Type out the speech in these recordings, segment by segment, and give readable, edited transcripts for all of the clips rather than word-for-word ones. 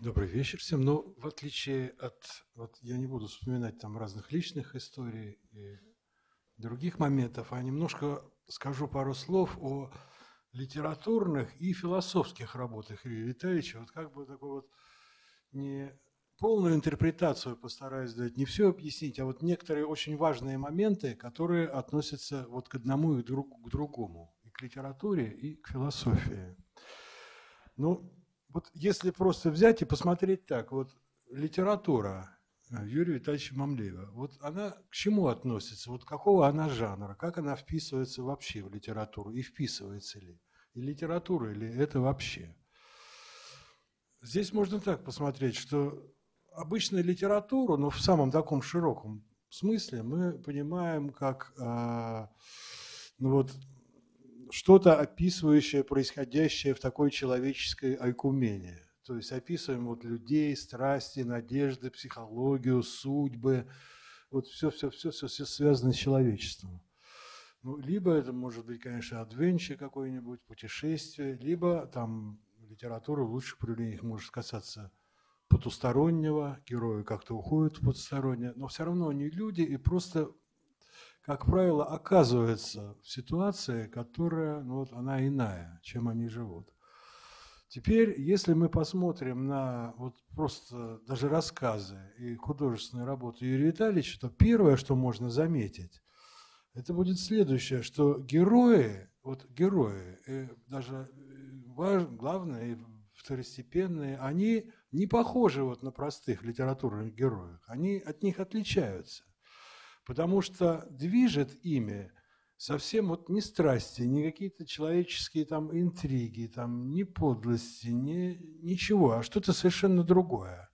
Добрый вечер всем. Но в отличие от, вот я не буду вспоминать там разных личных историй и других моментов, а немножко скажу пару слов о литературных и философских работах Юрия Витальевича. Вот как бы такой вот не полную интерпретацию постараюсь дать, не все объяснить, а вот некоторые очень важные моменты, которые относятся вот к одному и к другому, и к литературе, и к философии. Ну, вот если просто взять и посмотреть так, вот литература Юрия Витальевича Мамлеева, вот она к чему относится, вот какого она жанра, как она вписывается вообще в литературу, и вписывается ли, и литература ли это вообще. Здесь можно так посмотреть, что обычную литературу, но в самом таком широком смысле мы понимаем как ну вот, что-то описывающее происходящее в такой человеческой ойкумене. То есть описываем вот людей, страсти, надежды, психологию, судьбы, вот все связано с человечеством. Ну, либо это может быть, конечно, адвенчер какой-нибудь, путешествие, либо там литература в лучших проявлениях может касаться потустороннего, герои как-то уходят в потустороннее, но все равно они люди и просто, как правило, оказываются в ситуации, которая, ну вот она иная, чем они живут. Теперь, если мы посмотрим на вот просто даже рассказы и художественные работы Юрия Витальевича, то первое, что можно заметить, это будет следующее, что герои, вот герои, даже главные, второстепенные, они не похожи вот на простых литературных героев, они от них отличаются. Потому что движет ими совсем вот не страсти, не какие-то человеческие там интриги, там, не подлости, ничего, а что-то совершенно другое.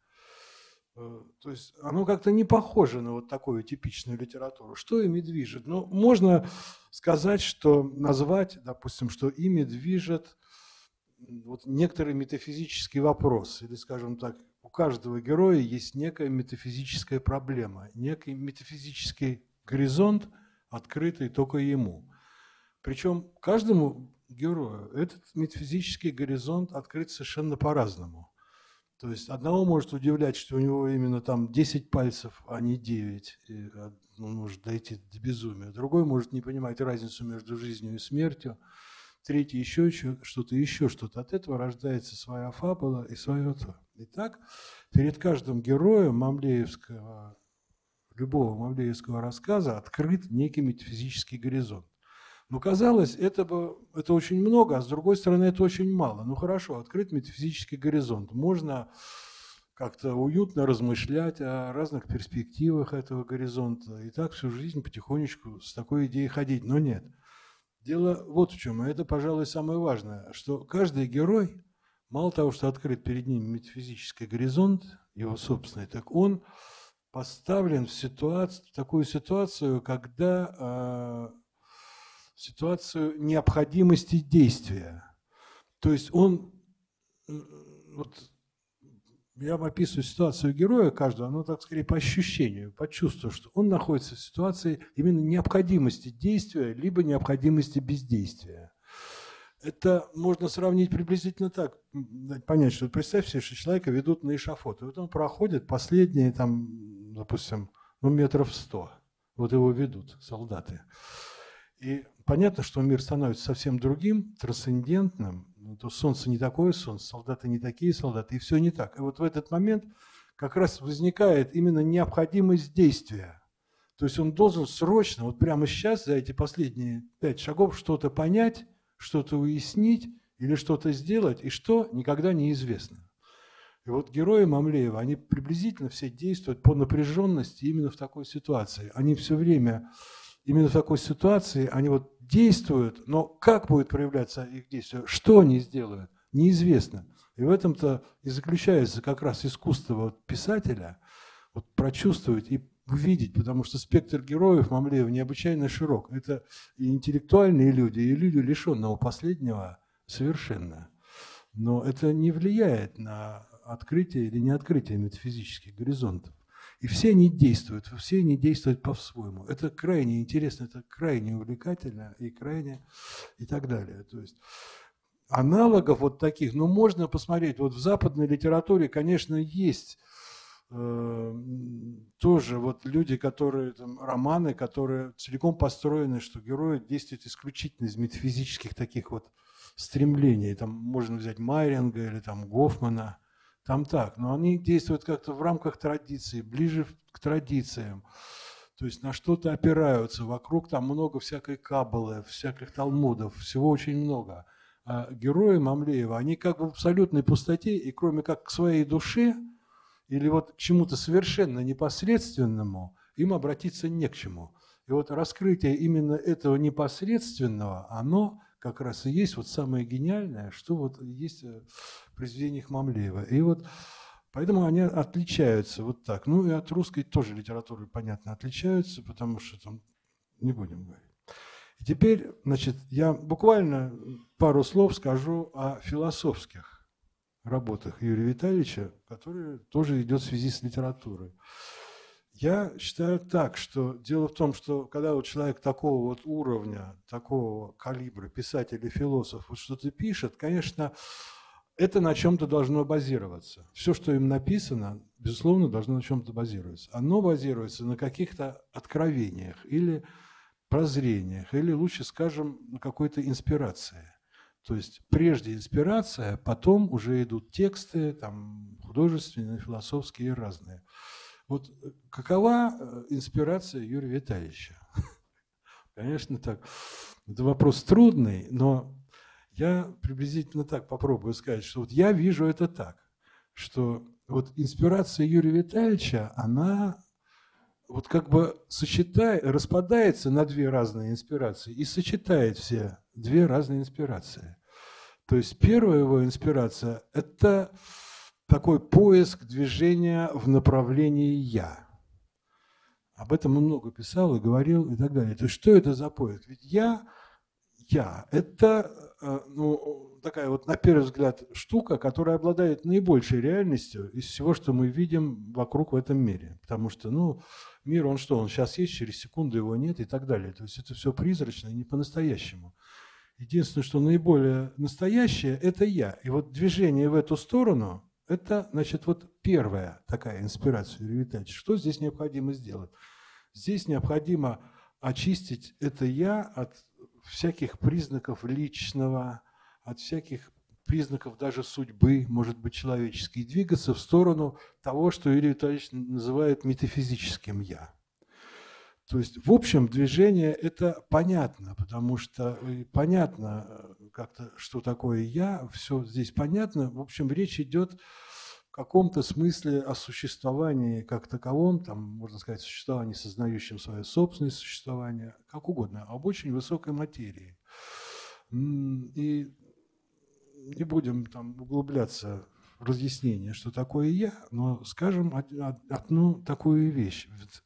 То есть оно как-то не похоже на вот такую типичную литературу. Что ими движет? Ну, можно сказать, что назвать, допустим, что ими движет вот некоторый метафизический вопрос, или, скажем так, у каждого героя есть некая метафизическая проблема, некий метафизический горизонт, открытый только ему. Причем каждому герою этот метафизический горизонт открыт совершенно по-разному. То есть одного может удивлять, что у него именно там 10 пальцев, а не 9, и он может дойти до безумия. Другой может не понимать разницу между жизнью и смертью. Третий еще что-то. От этого рождается своя фабула и свое то. Итак, перед каждым героем любого мамлеевского рассказа открыт некий метафизический горизонт. Но казалось, это очень много, а с другой стороны, это очень мало. Ну хорошо, открыт метафизический горизонт. Можно как-то уютно размышлять о разных перспективах этого горизонта. И так всю жизнь потихонечку с такой идеей ходить. Но нет. Дело вот в чем, и это, пожалуй, самое важное, что каждый герой, мало того, что открыт перед ним метафизический горизонт, его собственный, так он поставлен в такую ситуацию, когда ситуацию необходимости действия. То есть он, вот я описываю ситуацию героя каждого, но так скорее по ощущению, по чувству, что он находится в ситуации именно необходимости действия, либо необходимости бездействия. Это можно сравнить приблизительно так, понять, что представь себе, что человека ведут на эшафот, и вот он проходит последние, там, допустим, метров 100, вот его ведут солдаты. И понятно, что мир становится совсем другим, трансцендентным. То солнце не такое солнце, солдаты не такие солдаты, и все не так. И вот в этот момент как раз возникает именно необходимость действия. То есть он должен срочно, вот прямо сейчас, за эти последние 5 шагов, что-то понять, что-то уяснить или что-то сделать, и что никогда неизвестно. И вот герои Мамлеева, они приблизительно все действуют по напряженности именно в такой ситуации. Они все время именно в такой ситуации, они вот действуют, но как будет проявляться их действие, что они сделают, неизвестно. И в этом-то и заключается как раз искусство вот писателя вот прочувствовать и увидеть, потому что спектр героев Мамлеева необычайно широк. Это и интеллектуальные люди, и люди, лишенного последнего совершенно. Но это не влияет на открытие или не открытие метафизических горизонтов. И все они действуют по-своему. Это крайне интересно, это крайне увлекательно и крайне и так далее. То есть аналогов вот таких, ну, можно посмотреть, вот в западной литературе, конечно, есть тоже вот люди, которые, там, романы, которые целиком построены, что герои действуют исключительно из метафизических таких вот стремлений. Там можно взять Майринга или там Гофмана, там так, но они действуют как-то в рамках традиции, ближе к традициям. То есть на что-то опираются, вокруг там много всякой каббалы, всяких талмудов, всего очень много. А герои Мамлеева, они как бы в абсолютной пустоте, и кроме как к своей душе или вот к чему-то совершенно непосредственному, им обратиться не к чему. И вот раскрытие именно этого непосредственного, оно как раз и есть вот самое гениальное, что вот есть в произведениях Мамлеева. И вот поэтому они отличаются вот так. Ну и от русской тоже литературы, понятно, отличаются, потому что там не будем говорить. И теперь, значит, я буквально пару слов скажу о философских работах Юрия Витальевича, которые тоже идет в связи с литературой. Я считаю так, что дело в том, что когда вот человек такого вот уровня, такого калибра, писатель и философ, вот что-то пишет, конечно, это на чем-то должно базироваться. Все, что им написано, безусловно, должно на чем-то базироваться. Оно базируется на каких-то откровениях или прозрениях, или лучше скажем, на какой-то инспирации. То есть прежде инспирация, потом уже идут тексты, там, художественные, философские и разные. Вот какова инспирация Юрия Витальевича? Конечно, так. Это вопрос трудный, но я приблизительно так попробую сказать, что вот я вижу это так, что вот инспирация Юрия Витальевича, она вот как бы распадается на две разные инспирации и сочетает все две разные инспирации. То есть первая его инспирация – это такой поиск движения в направлении «я». Об этом он много писал и говорил и так далее. То есть что это за поиск? Ведь «я» – это ну, такая вот, на первый взгляд, штука, которая обладает наибольшей реальностью из всего, что мы видим вокруг в этом мире. Потому что, ну, мир, он что, он сейчас есть, через секунду его нет и так далее. То есть это все призрачно и не по-настоящему. Единственное, что наиболее настоящее – это «я». И вот движение в эту сторону – это, значит, вот первая такая инспирация Юрия Витальевича. Что здесь необходимо сделать? Здесь необходимо очистить это «я» от всяких признаков личного, от всяких признаков даже судьбы, может быть, человеческой, и двигаться в сторону того, что Юрий Витальевич называет метафизическим «я». То есть, в общем, движение – это понятно, потому что понятно как-то, что такое «я», все здесь понятно. В общем, речь идет в каком-то смысле о существовании как таковом, там, можно сказать, существовании, сознающем свое собственное существование, как угодно, об очень высокой материи. И не будем там углубляться в разъяснение, что такое «я», но скажем одну такую вещь.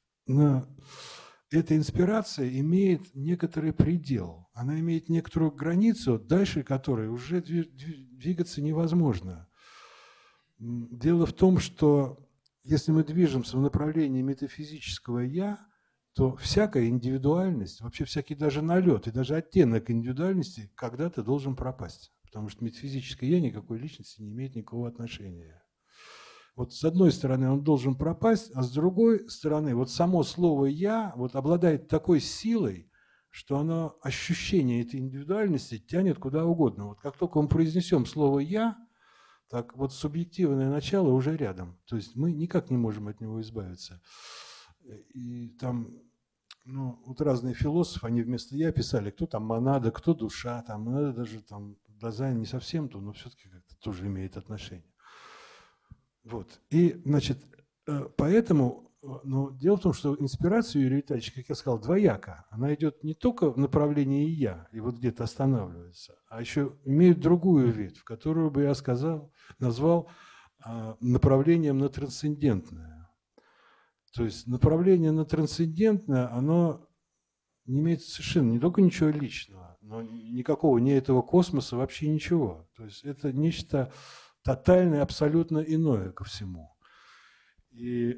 Эта инспирация имеет некоторый предел, она имеет некоторую границу, дальше которой уже двигаться невозможно. Дело в том, что если мы движемся в направлении метафизического «я», то всякая индивидуальность, вообще всякий даже налет и даже оттенок индивидуальности когда-то должен пропасть, потому что метафизическое «я» никакой личности не имеет никакого отношения. Вот с одной стороны он должен пропасть, а с другой стороны вот само слово «я» вот обладает такой силой, что оно, ощущение этой индивидуальности тянет куда угодно. Вот как только мы произнесем слово «я», так вот субъективное начало уже рядом. То есть мы никак не можем от него избавиться. И там, ну, вот разные философы, они вместо «я» писали, кто там монада, кто душа, там монада даже там дизайн не совсем то, но все-таки как-то тоже имеет отношение. Вот. И, значит, поэтому, но дело в том, что инспирация Юрия Витальевича, как я сказал, двояка. Она идет не только в направлении «я», и вот где-то останавливается, а еще имеет другую ветвь, которую бы я назвал направлением на трансцендентное. То есть направление на трансцендентное, оно не имеет совершенно не только ничего личного, но никакого, ни этого космоса, вообще ничего. То есть это нечто тотальное, абсолютно иное ко всему. И,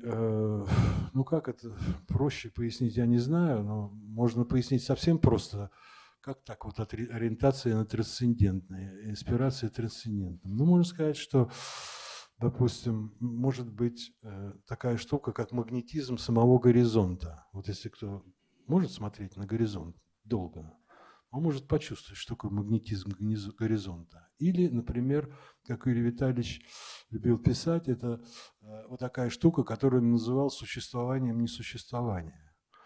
ну как это проще пояснить, я не знаю, но можно пояснить совсем просто, как так вот ориентация на трансцендентное, инспирация трансцендентным? Ну, можно сказать, что, допустим, может быть такая штука, как магнетизм самого горизонта. Вот если кто может смотреть на горизонт долго, он может почувствовать, что такое магнетизм горизонта. Или, например, как Юрий Витальевич любил писать, это вот такая штука, которую он называл существованием несуществования.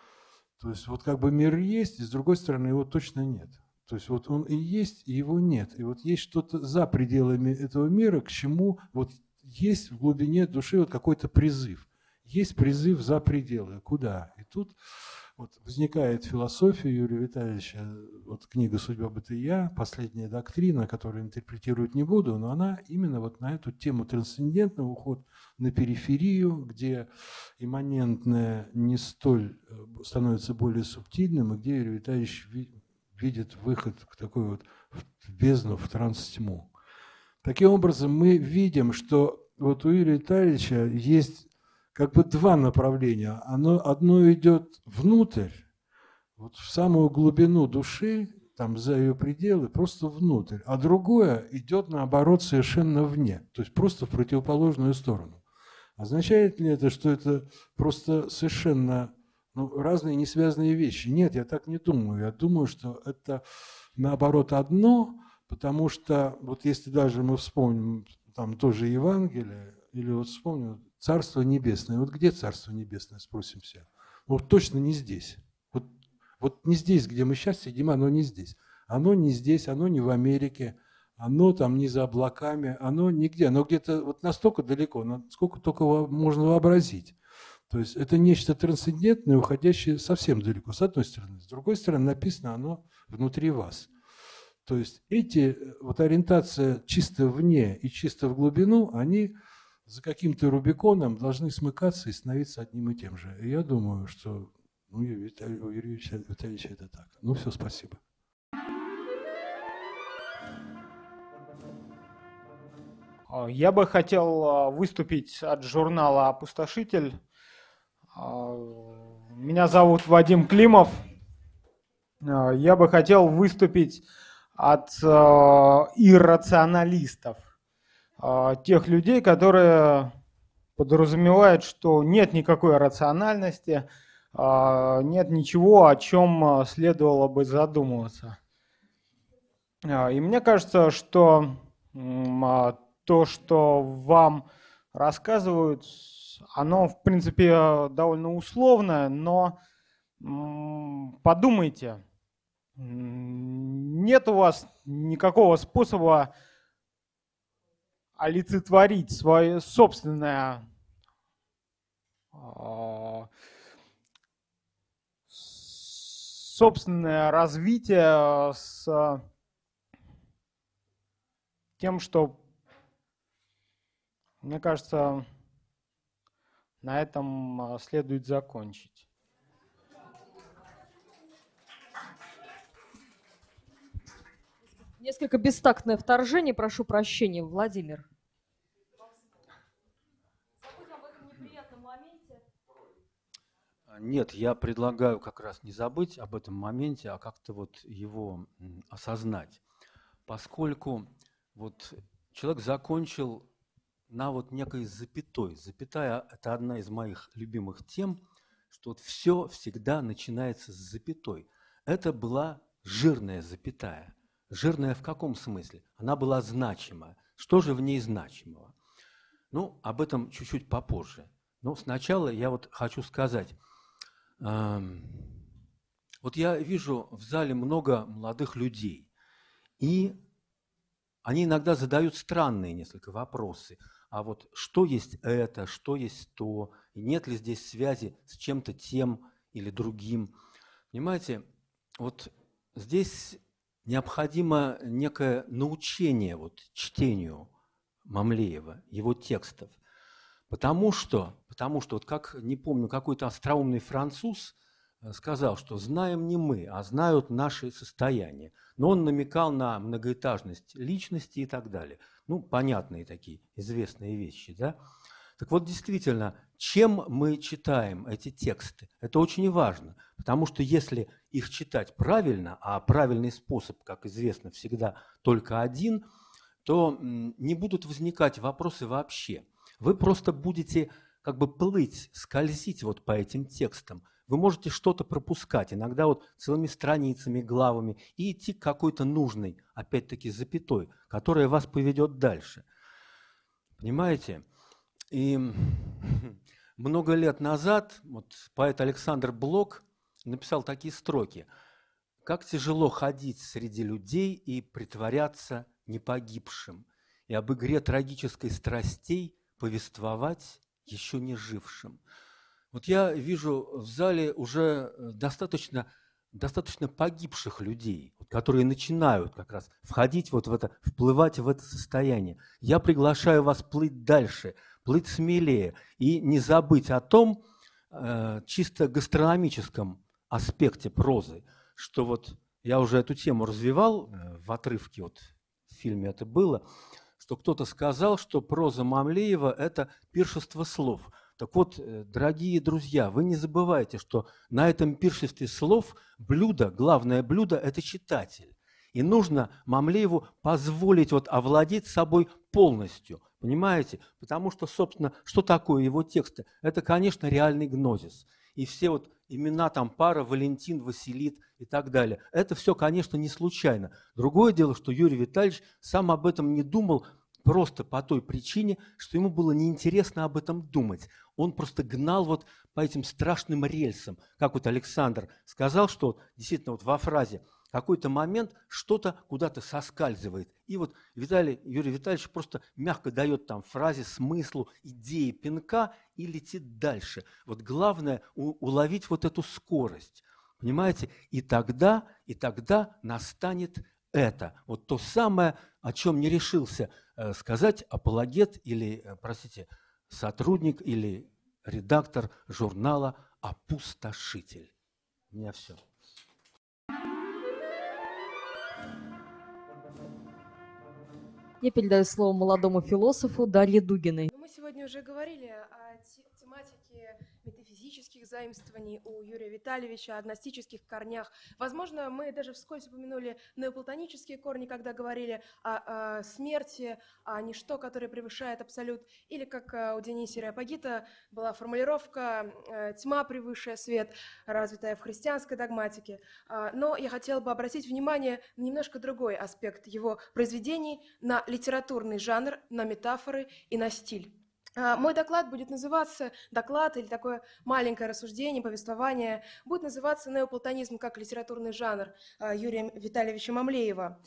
То есть вот как бы мир есть, и с другой стороны его точно нет. То есть вот он и есть, и его нет. И вот есть что-то за пределами этого мира, к чему вот есть в глубине души вот какой-то призыв. Есть призыв за пределы. Куда? И тут вот возникает философия Юрия Витальевича, вот книга «Судьба бытия», последняя доктрина, которую интерпретировать не буду, но она именно вот на эту тему трансцендентного уход на периферию, где имманентное не столь становится более субтильным, и где Юрий Витальевич видит выход к такой вот в бездну, в транс-тьму. Таким образом, мы видим, что вот у Юрия Витальевича есть как бы два направления. Одно идет внутрь, вот в самую глубину души, там за ее пределы, просто внутрь, а другое идет наоборот совершенно вне, то есть просто в противоположную сторону. Означает ли это, что это просто совершенно разные несвязанные вещи? Нет, я так не думаю. Я думаю, что это наоборот одно, потому что вот если даже мы вспомним там тоже Евангелие, или вот вспомним Царство Небесное. Вот где Царство Небесное, спросим себя? Вот точно не здесь. Вот не здесь, где мы сейчас сидим, оно не здесь. Оно не здесь, оно не в Америке, оно там не за облаками, оно нигде. Оно где-то вот настолько далеко, насколько только можно вообразить. То есть это нечто трансцендентное, уходящее совсем далеко, с одной стороны. С другой стороны, написано оно внутри вас. То есть вот ориентация чисто вне и чисто в глубину, они за каким-то Рубиконом должны смыкаться и становиться одним и тем же. И я думаю, что у Юрия Витальевича это так. Ну все, спасибо. Я бы хотел выступить от журнала «Опустошитель». Меня зовут Вадим Климов. Я бы хотел выступить от иррационалистов. Тех людей, которые подразумевают, что нет никакой рациональности, нет ничего, о чем следовало бы задумываться. И мне кажется, что то, что вам рассказывают, оно, в принципе, довольно условное, но подумайте, нет у вас никакого способа олицетворить свое собственное развитие с тем, что, мне кажется, на этом следует закончить. Несколько бестактное вторжение, прошу прощения, Владимир. Забудь об этом неприятном моменте. Нет, я предлагаю как раз не забыть об этом моменте, а как-то вот его осознать. Поскольку вот человек закончил на вот некой запятой. Запятая – это одна из моих любимых тем, что вот все всегда начинается с запятой. Это была жирная запятая. Жирная в каком смысле? Она была значима. Что же в ней значимого? Ну, об этом чуть-чуть попозже. Но сначала я вот хочу сказать. Вот я вижу в зале много молодых людей, и они иногда задают странные несколько вопросы. А вот что есть это, что есть то, и нет ли здесь связи с чем-то тем или другим? Понимаете, вот здесь необходимо некое научение вот, чтению Мамлеева, его текстов. Потому что вот как, не помню, какой-то остроумный француз сказал, что знаем не мы, а знают наши состояния. Но он намекал на многоэтажность личности и так далее. Ну, понятные такие известные вещи, да? Так вот, действительно, чем мы читаем эти тексты? Это очень важно, потому что если их читать правильно, а правильный способ, как известно, всегда только один, то не будут возникать вопросы вообще. Вы просто будете как бы плыть, скользить вот по этим текстам. Вы можете что-то пропускать, иногда вот целыми страницами, главами, и идти к какой-то нужной, опять-таки, запятой, которая вас поведет дальше. Понимаете? И много лет назад вот поэт Александр Блок написал такие строки: «Как тяжело ходить среди людей и притворяться непогибшим, и об игре трагической страстей повествовать еще не жившим». Вот я вижу в зале уже достаточно погибших людей, которые начинают как раз входить вот в это, вплывать в это состояние. Я приглашаю вас плыть дальше, плыть смелее и не забыть о том чисто гастрономическом аспекте прозы, что вот я уже эту тему развивал в отрывке, вот в фильме это было, что кто-то сказал, что проза Мамлеева – это пиршество слов. Так вот, дорогие друзья, вы не забывайте, что на этом пиршестве слов блюдо, главное блюдо – это читатель. И нужно Мамлееву позволить вот овладеть собой полностью, понимаете? Потому что, собственно, что такое его тексты? Это, конечно, реальный гнозис. И все вот имена там пара, Валентин, Василит и так далее. Это все, конечно, не случайно. Другое дело, что Юрий Витальевич сам об этом не думал, просто по той причине, что ему было неинтересно об этом думать. Он просто гнал вот по этим страшным рельсам. Как вот Александр сказал, что действительно вот во фразе какой-то момент что-то куда-то соскальзывает. И вот Юрий Витальевич просто мягко дает там фразе, смыслу, идее пинка и летит дальше. Вот главное уловить вот эту скорость. Понимаете? И тогда настанет это. Вот то самое, о чем не решился сказать апологет или, сотрудник или редактор журнала «Опустошитель». У меня все. Я передаю слово молодому философу Дарье Дугиной. Мы сегодня уже говорили о тематике метафизических заимствований у Юрия Витальевича, о гностических корнях. Возможно, мы даже вскользь упомянули неоплатонические корни, когда говорили о смерти, о ничто, которое превышает абсолют. Или, как у Дионисия Ареопагита была формулировка «тьма, превысшая свет», развитая в христианской догматике. Но я хотела бы обратить внимание на немножко другой аспект его произведений, на литературный жанр, на метафоры и на стиль. Мой доклад будет называться, доклад или такое маленькое рассуждение, повествование, будет называться «Неоплатонизм как литературный жанр» Юрия Витальевича Мамлеева.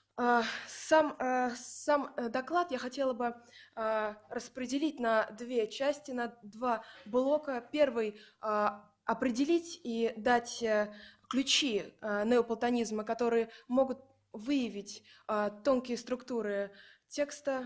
Сам доклад я хотела бы распределить на две части, на два блока. Первый – определить и дать ключи неоплатонизма, которые могут выявить тонкие структуры текста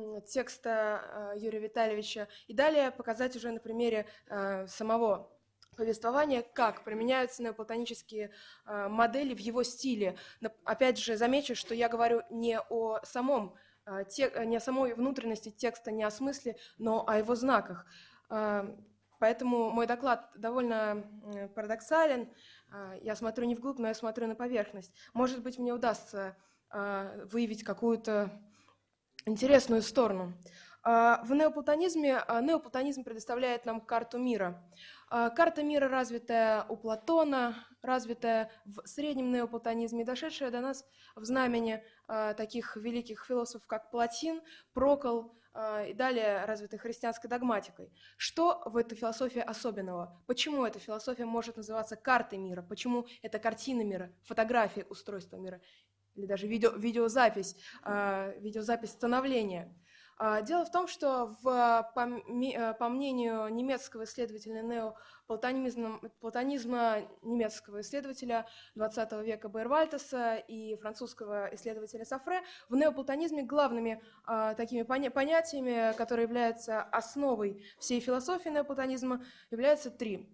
Юрия Витальевича, и далее показать уже на примере самого повествования, как применяются неоплатонические модели в его стиле. Опять же, замечу, что я говорю не о самой внутренности текста, не о смысле, но о его знаках. Поэтому мой доклад довольно парадоксален. Я смотрю не вглубь, но я смотрю на поверхность. Может быть, мне удастся выявить какую-то интересную сторону. В неоплатонизм предоставляет нам карту мира. Карта мира, развитая у Платона, развитая в среднем неоплатонизме, дошедшая до нас в знамени таких великих философов, как Платин, Прокл, и далее развитой христианской догматикой. Что в этой философии особенного? Почему эта философия может называться картой мира? Почему это картина мира, фотография устройства мира? Или даже видеозапись становления. Дело в том, что по мнению немецкого исследователя неоплатонизма, немецкого исследователя XX века Бейервальтеса и французского исследователя Сафре, в неоплатонизме главными такими понятиями, которые являются основой всей философии неоплатонизма, являются три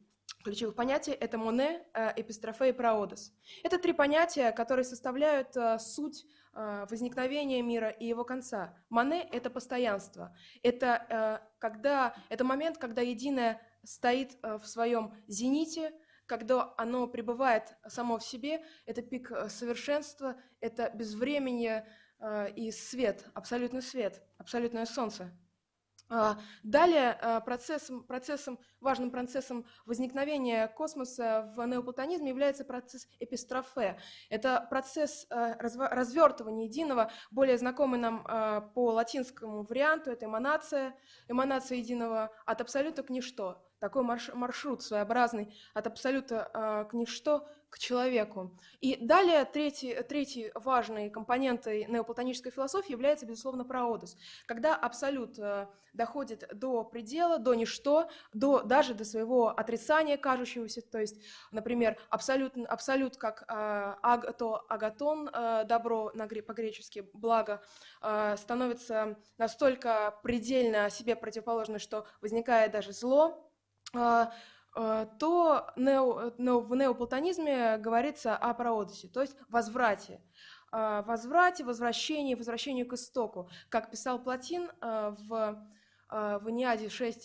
ключевых понятий – это моне, эпистрофе и проодос. Это три понятия, которые составляют суть возникновения мира и его конца. Моне – это постоянство. Это момент, когда единое стоит в своем зените, когда оно пребывает само в себе. Это пик совершенства, это безвременье и свет, абсолютное солнце. Далее важным процессом возникновения космоса в неоплатонизме является процесс эпистрофе. Это процесс развертывания единого, более знакомый нам по латинскому варианту, это эманация единого от абсолюта к ничто. Такой маршрут своеобразный от абсолюта к ничто, к человеку. И далее третьей важной компонентой неоплатонической философии является, безусловно, проодос. Когда абсолют доходит до предела, до ничто, даже до своего отрицания кажущегося, то есть, например, абсолют как агатон, добро по-гречески, благо, становится настолько предельно себе противоположно, что возникает даже зло, то в неоплатонизме говорится о проодосе, то есть возврате, возвращению к истоку. Как писал Платин в Энеаде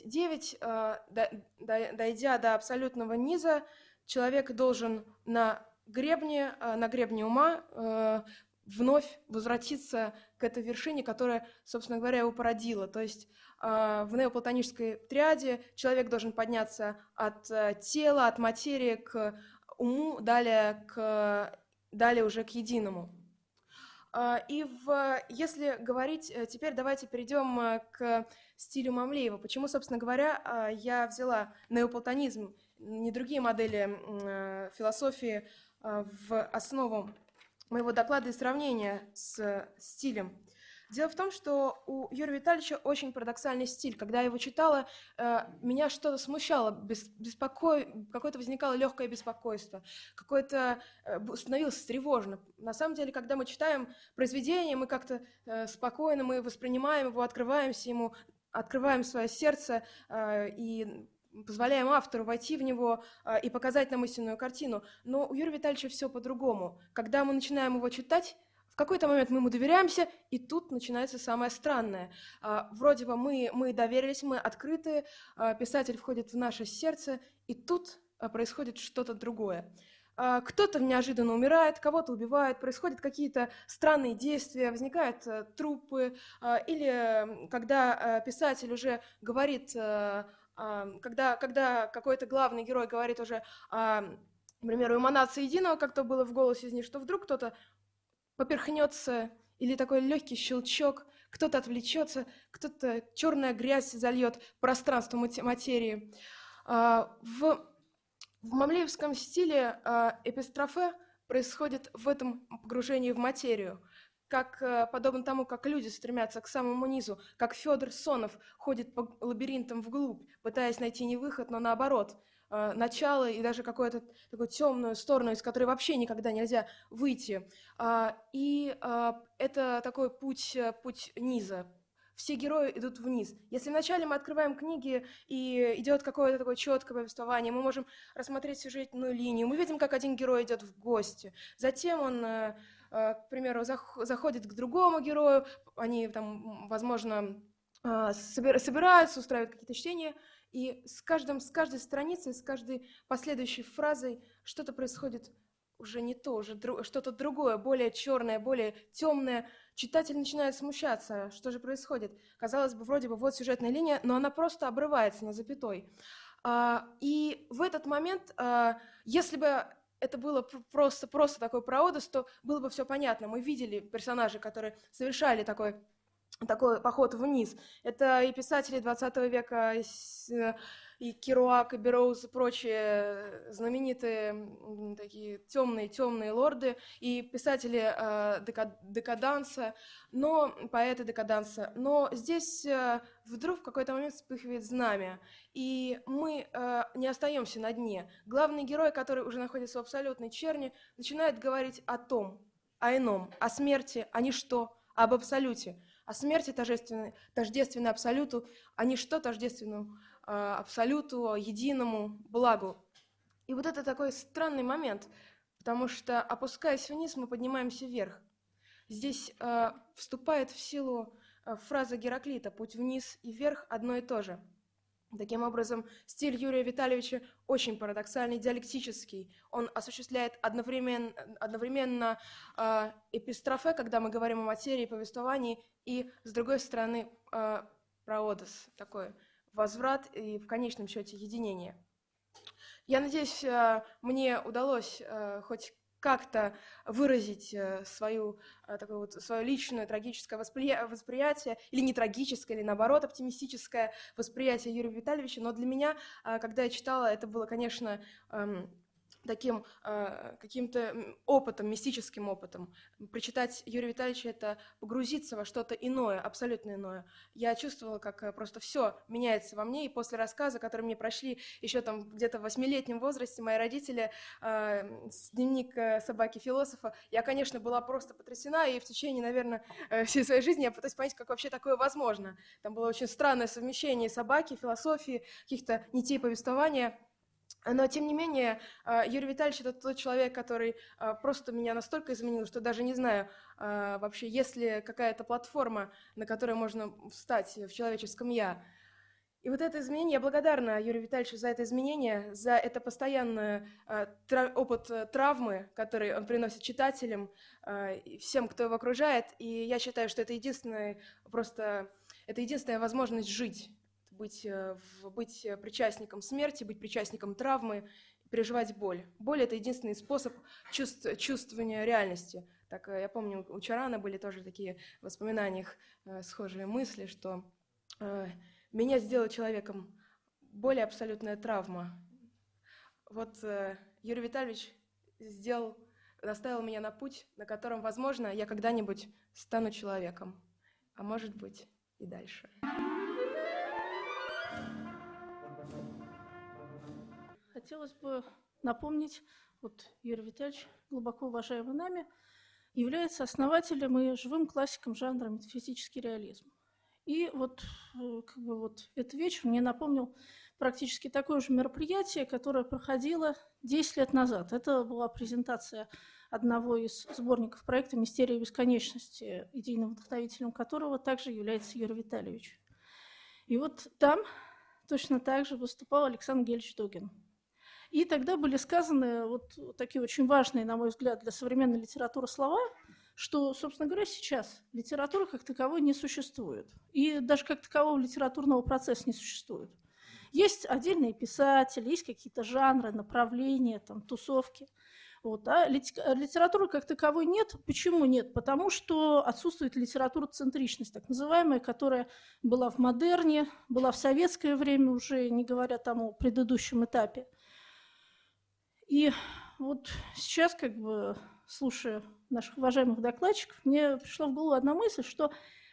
6.9, дойдя до абсолютного низа, человек должен на гребне ума вновь возвратиться к этой вершине, которая, собственно говоря, его породила. То есть в неоплатонической триаде человек должен подняться от тела, от материи к уму, далее уже к единому. Если говорить, теперь давайте перейдем к стилю Мамлеева. Почему, собственно говоря, я взяла неоплатонизм, не другие модели философии в основу моего доклада и сравнения с стилем. Дело в том, что у Юрия Витальевича очень парадоксальный стиль. Когда я его читала, меня что-то смущало, какое-то возникало легкое беспокойство, какое-то становилось тревожно. На самом деле, когда мы читаем произведение, мы как-то спокойно мы воспринимаем его, открываемся ему, открываем свое сердце и позволяем автору войти в него и показать нам истинную картину. Но у Юрия Витальевича все по-другому. Когда мы начинаем его читать, в какой-то момент мы ему доверяемся, и тут начинается самое странное. Вроде бы мы доверились, мы открыты, писатель входит в наше сердце, и тут происходит что-то другое. Кто-то неожиданно умирает, кого-то убивают, происходят какие-то странные действия, возникают трупы, или когда писатель уже говорит, когда какой-то главный герой говорит уже, например, о эманации единого, как то было в «Голосе из ничто», вдруг кто-то поперхнется, или такой легкий щелчок, кто-то отвлечется, кто-то черная грязь зальет пространство материи. В мамлеевском стиле эпистрофе происходит в этом погружении в материю, подобно тому, как люди стремятся к самому низу, как Федор Сонов ходит по лабиринтам вглубь, пытаясь найти не выход, но наоборот, начало и даже какую-то такую темную сторону, из которой вообще никогда нельзя выйти. Это такой путь низа. Все герои идут вниз. Если вначале мы открываем книги и идет какое-то такое четкое повествование, мы можем рассмотреть сюжетную линию, мы видим, как один герой идет в гости, затем он, к примеру, заходит к другому герою, они там, возможно, собираются, устраивают какие-то чтения, и с каждой страницей, с каждой последующей фразой что-то происходит уже не то, уже что-то другое, более черное, более темное. Читатель начинает смущаться, что же происходит. Казалось бы, вроде бы вот сюжетная линия, но она просто обрывается на запятой. И в этот момент, если бы это было просто такой проодос, то было бы все понятно. Мы видели персонажей, которые совершали такой поход вниз. Это и писатели 20 века, и Керуак, и Берроуз, и прочие знаменитые такие темные лорды, и писатели декаданса, поэты декаданса. Но здесь вдруг в какой-то момент вспыхивает знамя, и мы не остаемся на дне. Главный герой, который уже находится в абсолютной черни, начинает говорить о том, о ином, о смерти, о ничто, об абсолюте. О смерти тождественной абсолюту, а ничто тождественному абсолюту, единому благу. И вот это такой странный момент, потому что, опускаясь вниз, мы поднимаемся вверх. Здесь вступает в силу фраза Гераклита «путь вниз и вверх одно и то же». Таким образом, стиль Юрия Витальевича очень парадоксальный, диалектический. Он осуществляет одновременно эпистрофе, когда мы говорим о материи, повествовании, и, с другой стороны, проодос, такой возврат и, в конечном счете, единение. Я надеюсь, мне удалось хоть как-то выразить свое личное трагическое восприятие, или не трагическое, или наоборот оптимистическое восприятие Юрия Витальевича, но для меня, когда я читала, это было, конечно, таким каким-то опытом, мистическим опытом. Прочитать Юрия Витальевича — это погрузиться во что-то иное, абсолютно иное. Я чувствовала, как просто все меняется во мне, и после рассказа, который мне прошли еще там где-то в 8-летнем возрасте мои родители, дневник собаки-философа, я, конечно, была просто потрясена, и в течение, наверное, всей своей жизни я пытаюсь понять, как вообще такое возможно. Там было очень странное совмещение собаки, философии, каких-то нитей повествования. Но, тем не менее, Юрий Витальевич — это тот человек, который просто меня настолько изменил, что даже не знаю, вообще, есть ли какая-то платформа, на которой можно встать в человеческом «я». И вот это изменение, я благодарна Юрию Витальевичу за это изменение, за это постоянный опыт травмы, который он приносит читателям, всем, кто его окружает. И я считаю, что это единственная возможность жить. Быть причастником смерти, быть причастником травмы, переживать боль. Боль — это единственный способ чувствования реальности. Так, я помню, у Чарана были тоже такие в воспоминаниях схожие мысли, что меня сделала человеком боль — абсолютная травма. Вот Юрий Витальевич наставил меня на путь, на котором, возможно, я когда-нибудь стану человеком, а может быть и дальше. Хотелось бы напомнить, вот Юрий Витальевич, глубоко уважаемый нами, является основателем и живым классиком жанра метафизический реализм. И вот этот вечер мне напомнил практически такое же мероприятие, которое проходило 10 лет назад. Это была презентация одного из сборников проекта «Мистерия бесконечности», идейным вдохновителем которого также является Юрий Витальевич. И вот там точно так же выступал Александр Гельевич Дугин. И тогда были сказаны вот такие очень важные, на мой взгляд, для современной литературы слова, что, собственно говоря, сейчас литературы как таковой не существует. И даже как такового литературного процесса не существует. Есть отдельные писатели, есть какие-то жанры, направления, там, тусовки. Вот, а литературы как таковой нет. Почему нет? Потому что отсутствует литературоцентричность, так называемая, которая была в модерне, была в советское время уже, не говоря там о предыдущем этапе. И вот сейчас, слушая наших уважаемых докладчиков, мне пришла в голову одна мысль, что,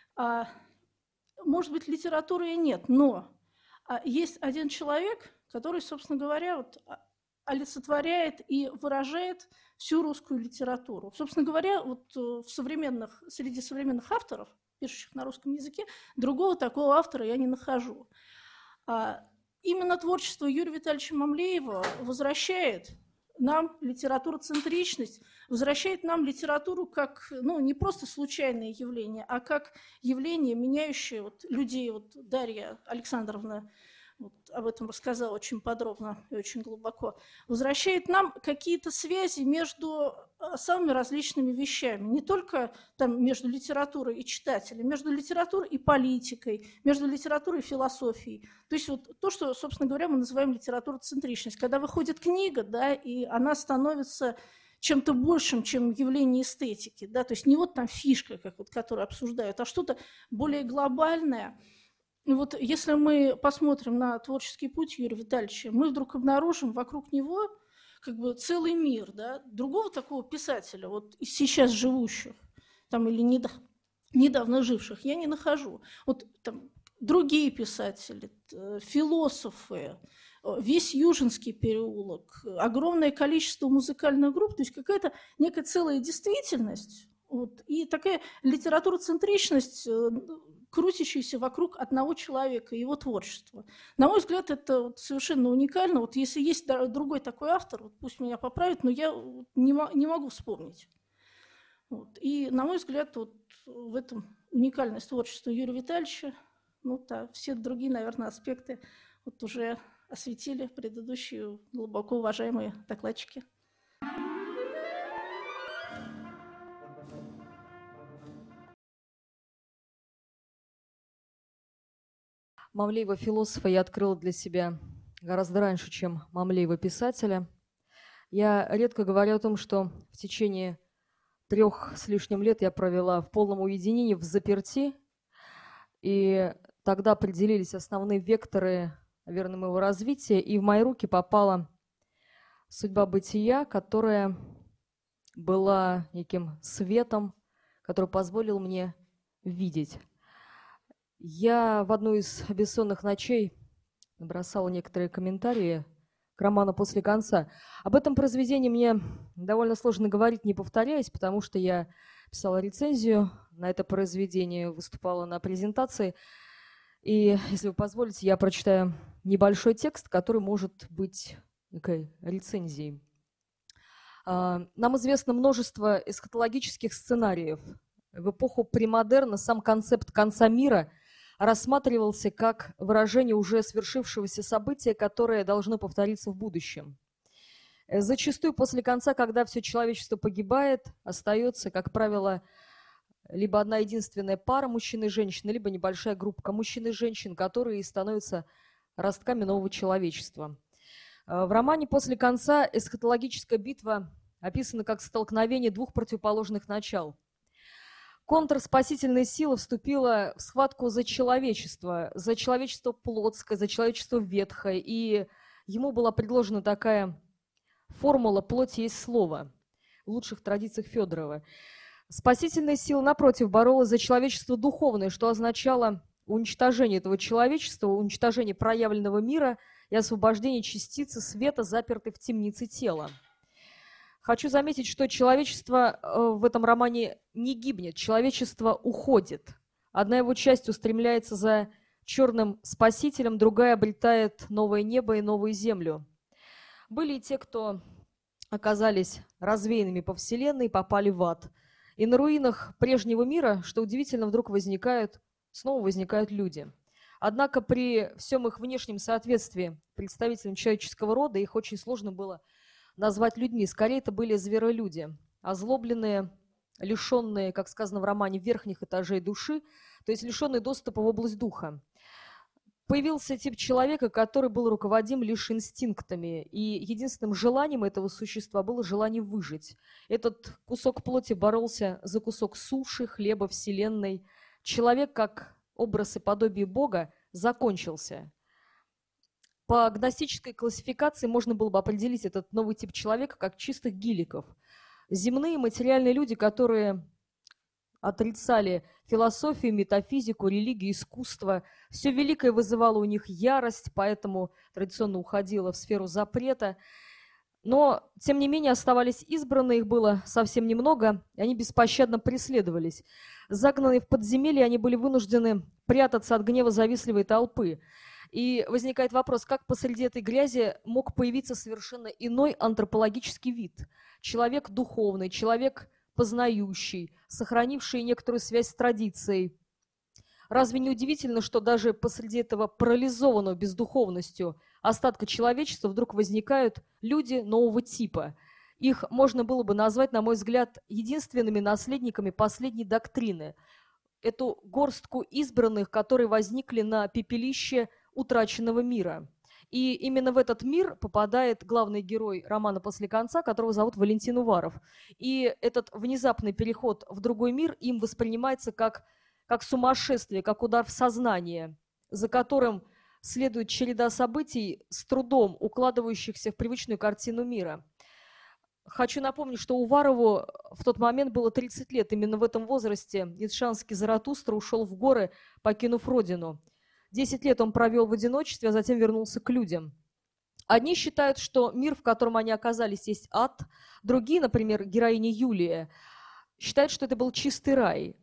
может быть, литературы и нет, но есть один человек, который, собственно говоря, олицетворяет и выражает всю русскую литературу. Собственно говоря, среди современных авторов, пишущих на русском языке, другого такого автора я не нахожу. Именно творчество Юрия Витальевича Мамлеева возвращает нам литературоцентричность, возвращает нам литературу как не просто случайное явление, а как явление, меняющее людей. Дарья Александровна об этом рассказала очень подробно и очень глубоко. Возвращает нам какие-то связи между самыми различными вещами, не только между литературой и читателем, между литературой и политикой, между литературой и философией. То есть то, что, собственно говоря, мы называем литературоцентричность. Когда выходит книга, и она становится чем-то большим, чем явление эстетики, то есть не фишка, которую обсуждают, а что-то более глобальное. И если мы посмотрим на творческий путь Юрия Витальевича, мы вдруг обнаружим вокруг него целый мир, другого такого писателя, из сейчас живущих, или недавно живших, я не нахожу. Другие писатели, философы, весь Южинский переулок, огромное количество музыкальных групп, то есть какая-то некая целая действительность, и такая литературоцентричность, крутящийся вокруг одного человека, его творчества. На мой взгляд, это вот совершенно уникально. Вот если есть другой такой автор, вот пусть меня поправит, но я не могу вспомнить. Вот. И, на мой взгляд, вот в этом уникальность творчества Юрия Витальевича. Ну да, все другие, наверное, аспекты вот уже осветили предыдущие глубоко уважаемые докладчики. Мамлеева философа я открыла для себя гораздо раньше, чем Мамлеева писателя. Я редко говорю о том, что в течение 3 с лишним лет я провела в полном уединении, в заперти, и тогда определились основные векторы, наверное, моего развития, и в мои руки попала судьба бытия, которая была неким светом, который позволил мне видеть. Я в одну из бессонных ночей набросала некоторые комментарии к роману «После конца». Об этом произведении мне довольно сложно говорить, не повторяясь, потому что я писала рецензию на это произведение, выступала на презентации. И, если вы позволите, я прочитаю небольшой текст, который может быть некой рецензией. Нам известно множество эсхатологических сценариев. В эпоху премодерна сам концепт конца мира рассматривался как выражение уже свершившегося события, которое должно повториться в будущем. Зачастую после конца, когда все человечество погибает, остается, как правило, либо одна единственная пара мужчин и женщин, либо небольшая группа мужчин и женщин, которые становятся ростками нового человечества. В романе «После конца» эсхатологическая битва описана как столкновение 2 противоположных начал. Контрспасительная сила вступила в схватку за человечество плотское, за человечество ветхое, и ему была предложена такая формула «плоть есть слово» в лучших традициях Федорова. Спасительная сила, напротив, боролась за человечество духовное, что означало уничтожение этого человечества, уничтожение проявленного мира и освобождение частицы света, запертой в темнице тела. Хочу заметить, что человечество в этом романе не гибнет, человечество уходит. Одна его часть устремляется за черным спасителем, другая обретает новое небо и новую землю. Были и те, кто оказались развеянными по вселенной и попали в ад. И на руинах прежнего мира, что удивительно, вдруг снова возникают люди. Однако при всем их внешнем соответствии представителям человеческого рода их очень сложно было назвать людьми. Скорее, это были зверолюди, озлобленные, лишенные, как сказано в романе, верхних этажей души, то есть лишенные доступа в область духа. Появился тип человека, который был руководим лишь инстинктами, и единственным желанием этого существа было желание выжить. Этот кусок плоти боролся за кусок суши, хлеба, вселенной. Человек, как образ и подобие Бога, закончился. По гностической классификации можно было бы определить этот новый тип человека как чистых гиликов. Земные материальные люди, которые отрицали философию, метафизику, религию, искусство. Все великое вызывало у них ярость, поэтому традиционно уходило в сферу запрета. Но, тем не менее, оставались избранные, их было совсем немного, и они беспощадно преследовались. Загнанные в подземелье, они были вынуждены прятаться от гнева завистливой толпы. И возникает вопрос, как посреди этой грязи мог появиться совершенно иной антропологический вид? Человек духовный, человек познающий, сохранивший некоторую связь с традицией. Разве не удивительно, что даже посреди этого парализованного бездуховностью остатка человечества вдруг возникают люди нового типа? Их можно было бы назвать, на мой взгляд, единственными наследниками последней доктрины. Эту горстку избранных, которые возникли на пепелище утраченного мира. И именно в этот мир попадает главный герой романа «После конца», которого зовут Валентин Уваров. И этот внезапный переход в другой мир им воспринимается как сумасшествие, как удар в сознание, за которым следует череда событий, с трудом укладывающихся в привычную картину мира. Хочу напомнить, что Уварову в тот момент было 30 лет. Именно в этом возрасте ницшанский Заратустра ушел в горы, покинув родину. 10 лет он провел в одиночестве, а затем вернулся к людям. Одни считают, что мир, в котором они оказались, есть ад. Другие, например, героиня Юлия, считают, что это был чистый рай.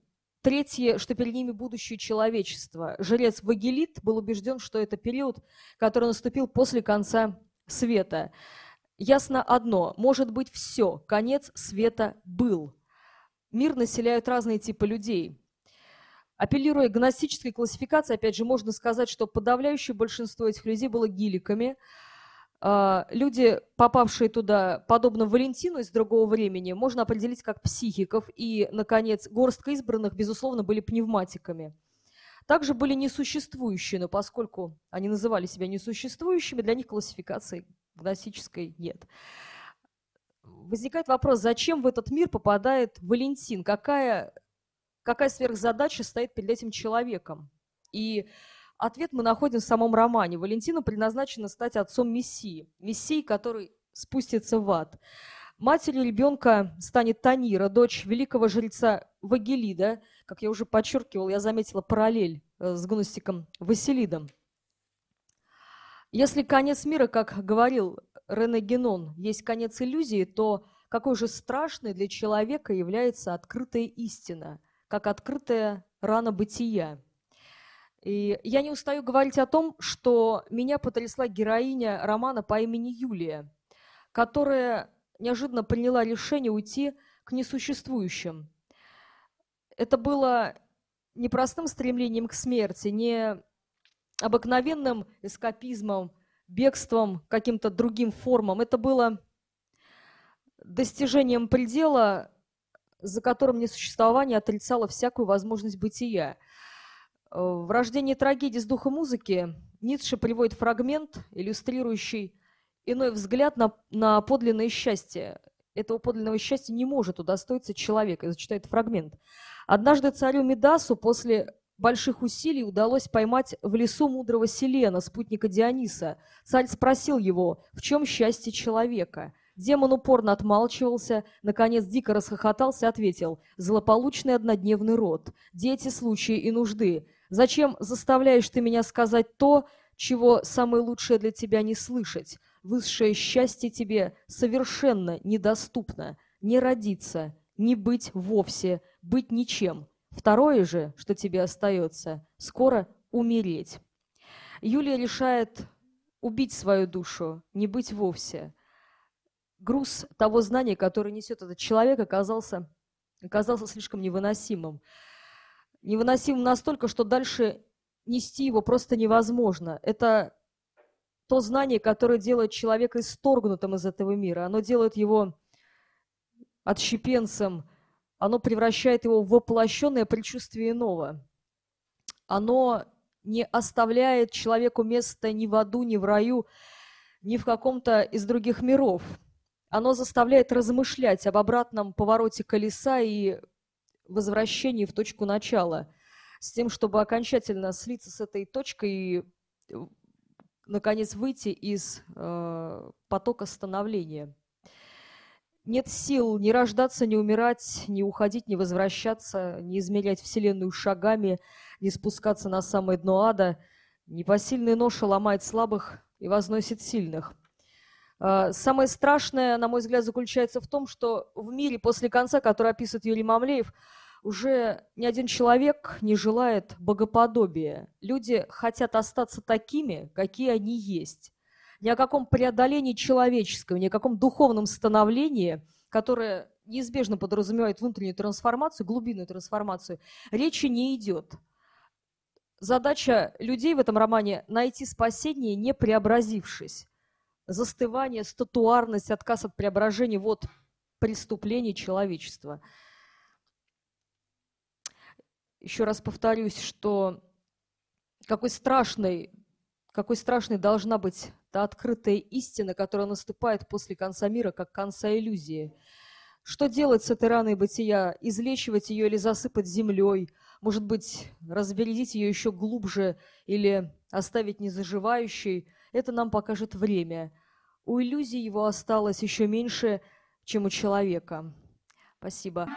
третье, что перед ними будущее человечества. Жрец Вагелит был убежден, что это период, который наступил после конца света. Ясно одно, может быть все, конец света был. Мир населяют разные типы людей. Апеллируя к гностической классификации, опять же, можно сказать, что подавляющее большинство этих людей было гиликами. Люди, попавшие туда, подобно Валентину из другого времени, можно определить как психиков. И, наконец, горстка избранных, безусловно, были пневматиками. Также были несуществующие, но поскольку они называли себя несуществующими, для них классификации гностической нет. Возникает вопрос, зачем в этот мир попадает Валентин? Какая сверхзадача стоит перед этим человеком? И ответ мы находим в самом романе. Валентину предназначено стать отцом Мессии. Мессии, который спустится в ад. Матерью ребенка станет Танира, дочь великого жреца Вагелида. Как я уже подчеркивал, я заметила параллель с гностиком Василидом. Если конец мира, как говорил Рене Генон, есть конец иллюзии, то какой же страшной для человека является открытая истина, как открытая рана бытия. И я не устаю говорить о том, что меня потрясла героиня романа по имени Юлия, которая неожиданно приняла решение уйти к несуществующим. Это было не простым стремлением к смерти, не обыкновенным эскапизмом, бегством, каким-то другим формам. Это было достижением предела, за которым несуществование отрицало всякую возможность бытия. В «Рождении трагедии с духа музыки» Ницше приводит фрагмент, иллюстрирующий иной взгляд на подлинное счастье. Этого подлинного счастья не может удостоиться человек. Я зачитаю этот фрагмент. «Однажды царю Мидасу после больших усилий удалось поймать в лесу мудрого Селена, спутника Диониса. Царь спросил его, в чем счастье человека. Демон упорно отмалчивался, наконец дико расхохотался и ответил: «Злополучный однодневный род, дети, случаи и нужды. Зачем заставляешь ты меня сказать то, чего самое лучшее для тебя не слышать? Высшее счастье тебе совершенно недоступно. Не родиться, не быть вовсе, быть ничем. Второе же, что тебе остается, скоро умереть». Юлия решает убить свою душу, не быть вовсе. Груз того знания, которое несет этот человек, оказался слишком невыносимым. Невыносимым настолько, что дальше нести его просто невозможно. Это то знание, которое делает человека исторгнутым из этого мира. Оно делает его отщепенцем, оно превращает его в воплощенное предчувствие иного. Оно не оставляет человеку места ни в аду, ни в раю, ни в каком-то из других миров. Оно заставляет размышлять об обратном повороте колеса и возвращении в точку начала, с тем, чтобы окончательно слиться с этой точкой и, наконец, выйти из потока становления. Нет сил ни рождаться, ни умирать, ни уходить, ни возвращаться, ни измерять Вселенную шагами, ни спускаться на самое дно ада. Непосильная ноша ломает слабых и возносит сильных. Самое страшное, на мой взгляд, заключается в том, что в мире после конца, который описывает Юрий Мамлеев, уже ни один человек не желает богоподобия. Люди хотят остаться такими, какие они есть. Ни о каком преодолении человеческого, ни о каком духовном становлении, которое неизбежно подразумевает внутреннюю трансформацию, глубинную трансформацию, речи не идет. Задача людей в этом романе – найти спасение, не преобразившись. Застывание, статуарность, отказ от преображения – вот преступление человечества. Еще раз повторюсь, что какой страшной должна быть та открытая истина, которая наступает после конца мира, как конца иллюзии. Что делать с этой раной бытия? Излечивать ее или засыпать землей? Может быть, разбередить ее еще глубже или оставить незаживающей? Это нам покажет время. У иллюзии его осталось еще меньше, чем у человека. Спасибо.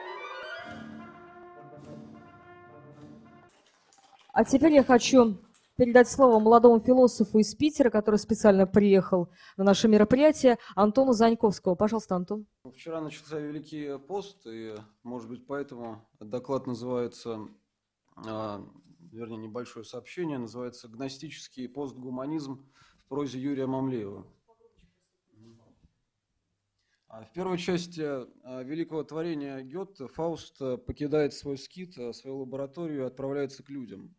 А теперь я хочу передать слово молодому философу из Питера, который специально приехал на наше мероприятие, Антону Заньковскому. Пожалуйста, Антон. Вчера начался Великий пост, и, может быть, поэтому доклад называется, вернее, небольшое сообщение, называется «Гностический постгуманизм в прозе Юрия Мамлеева». В первой части великого творения Гёте Фауст покидает свой скит, свою лабораторию и отправляется к людям.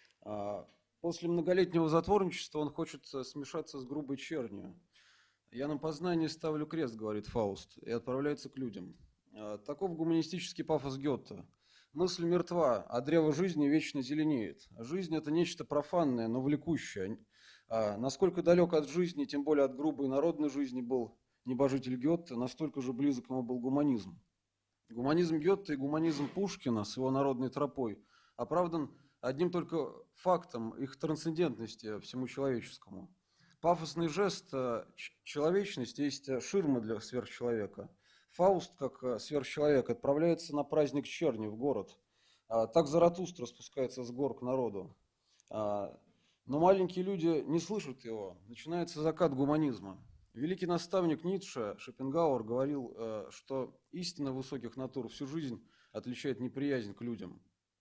После многолетнего затворничества он хочет смешаться с грубой чернью. «Я на познании ставлю крест, — говорит Фауст, — и отправляется к людям». Таков гуманистический пафос Гёте. Мысль мертва, а древо жизни вечно зеленеет. Жизнь – это нечто профанное, но влекущее. Насколько далек от жизни, тем более от грубой народной жизни был небожитель Гёте, настолько же близок ему был гуманизм. Гуманизм Гёте и гуманизм Пушкина с его народной тропой оправдан одним только фактом их трансцендентности всему человеческому. Пафосный жест человечности есть ширма для сверхчеловека. Фауст, как сверхчеловек, отправляется на праздник черни в город. Так Заратустра спускается с гор к народу. Но маленькие люди не слышат его. Начинается закат гуманизма. Великий наставник Ницше, Шопенгауэр, говорил, что истина высоких натур всю жизнь отличает неприязнь к людям.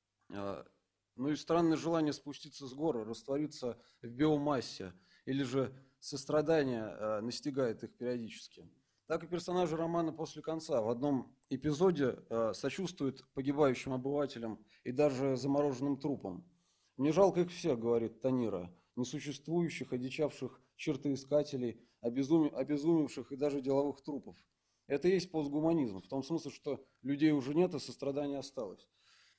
Ну и странное желание спуститься с горы, раствориться в биомассе, или же сострадание настигает их периодически. Так и персонажи романа «После конца» в одном эпизоде сочувствуют погибающим обывателям и даже замороженным трупам. «Мне жалко их всех, — говорит Танира, — несуществующих, одичавших чертоискателей, обезумевших и даже деловых трупов. Это и есть постгуманизм, в том смысле, что людей уже нет, а сострадание осталось».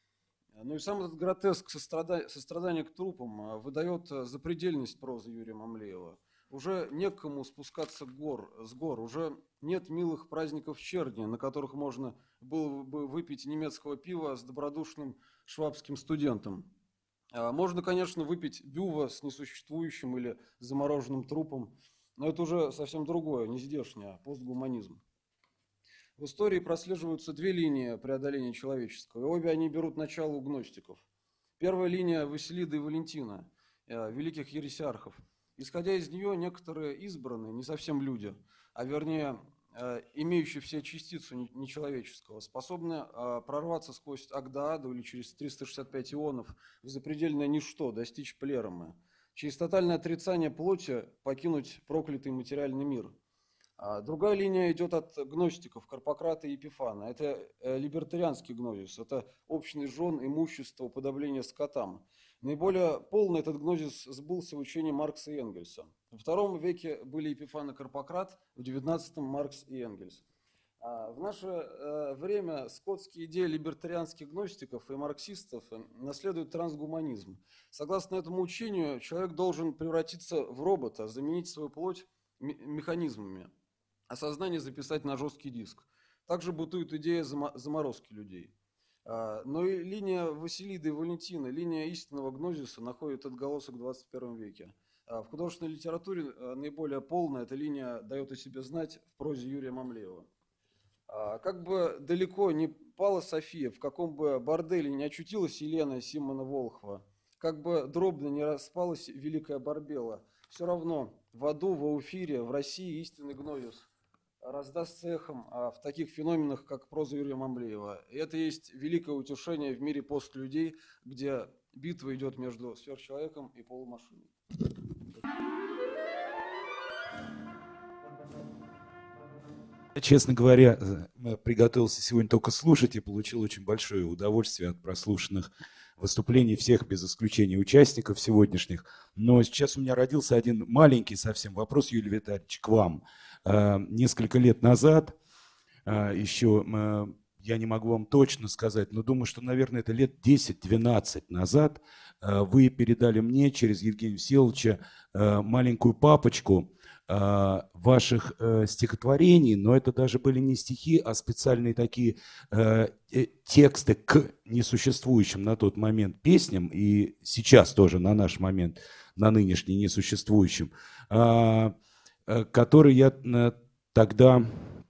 Ну и сам этот гротеск сострадания к трупам выдает запредельность прозы Юрия Мамлеева. Уже некому спускаться с гор, уже нет милых праздников черни, на которых можно было бы выпить немецкого пива с добродушным швабским студентом. Можно, конечно, выпить бюва с несуществующим или замороженным трупом, но это уже совсем другое, не здешнее, а постгуманизм. В истории прослеживаются две линии преодоления человеческого, и обе они берут начало у гностиков. Первая линия Василида и Валентина, великих ересиархов. Исходя из нее, некоторые избранные, не совсем люди, а вернее, имеющие все частицу нечеловеческого, способны прорваться сквозь Агдааду или через 365 ионов в запредельное ничто, достичь плеромы, через тотальное отрицание плоти покинуть проклятый материальный мир. Другая линия идет от гностиков Карпократа и Епифана. Это либертарианский гнозис, это общный жен, имущество, уподобление скотам. Наиболее полный этот гнозис сбылся в учении Маркса и Энгельса. Во II веке были Епифан и Карпократ, в XIX – Маркс и Энгельс. В наше время скотские идеи либертарианских гностиков и марксистов наследуют трансгуманизм. Согласно этому учению, человек должен превратиться в робота, заменить свою плоть механизмами, а сознание записать на жесткий диск. Также бытует идея заморозки людей. Но и линия Василида и Валентина, линия истинного гнозиса, находит отголосок в 21 веке. В художественной литературе наиболее полная эта линия дает о себе знать в прозе Юрия Мамлеева. Как бы далеко не пала София, в каком бы борделе не очутилась Елена Симона Волхва, как бы дробно не распалась Великая Барбела, все равно в аду, в Ауфире, в России истинный гнозис раздастся эхом в таких феноменах, как проза Юрия Мамлеева. И это есть великое утешение в мире постлюдей, где битва идет между сверхчеловеком и полумашиной. Честно говоря, приготовился сегодня только слушать и получил очень большое удовольствие от прослушанных выступлений всех, без исключения участников сегодняшних. Но сейчас у меня родился один маленький совсем вопрос, Юрий Витальевич, к вам. Несколько лет назад, еще я не могу вам точно сказать, но думаю, что, наверное, это лет 10-12 назад, вы передали мне через Евгения Всеволодовича маленькую папочку ваших стихотворений, но это даже были не стихи, а специальные такие тексты к несуществующим на тот момент песням, и сейчас тоже на наш момент, на нынешний несуществующим, которые я тогда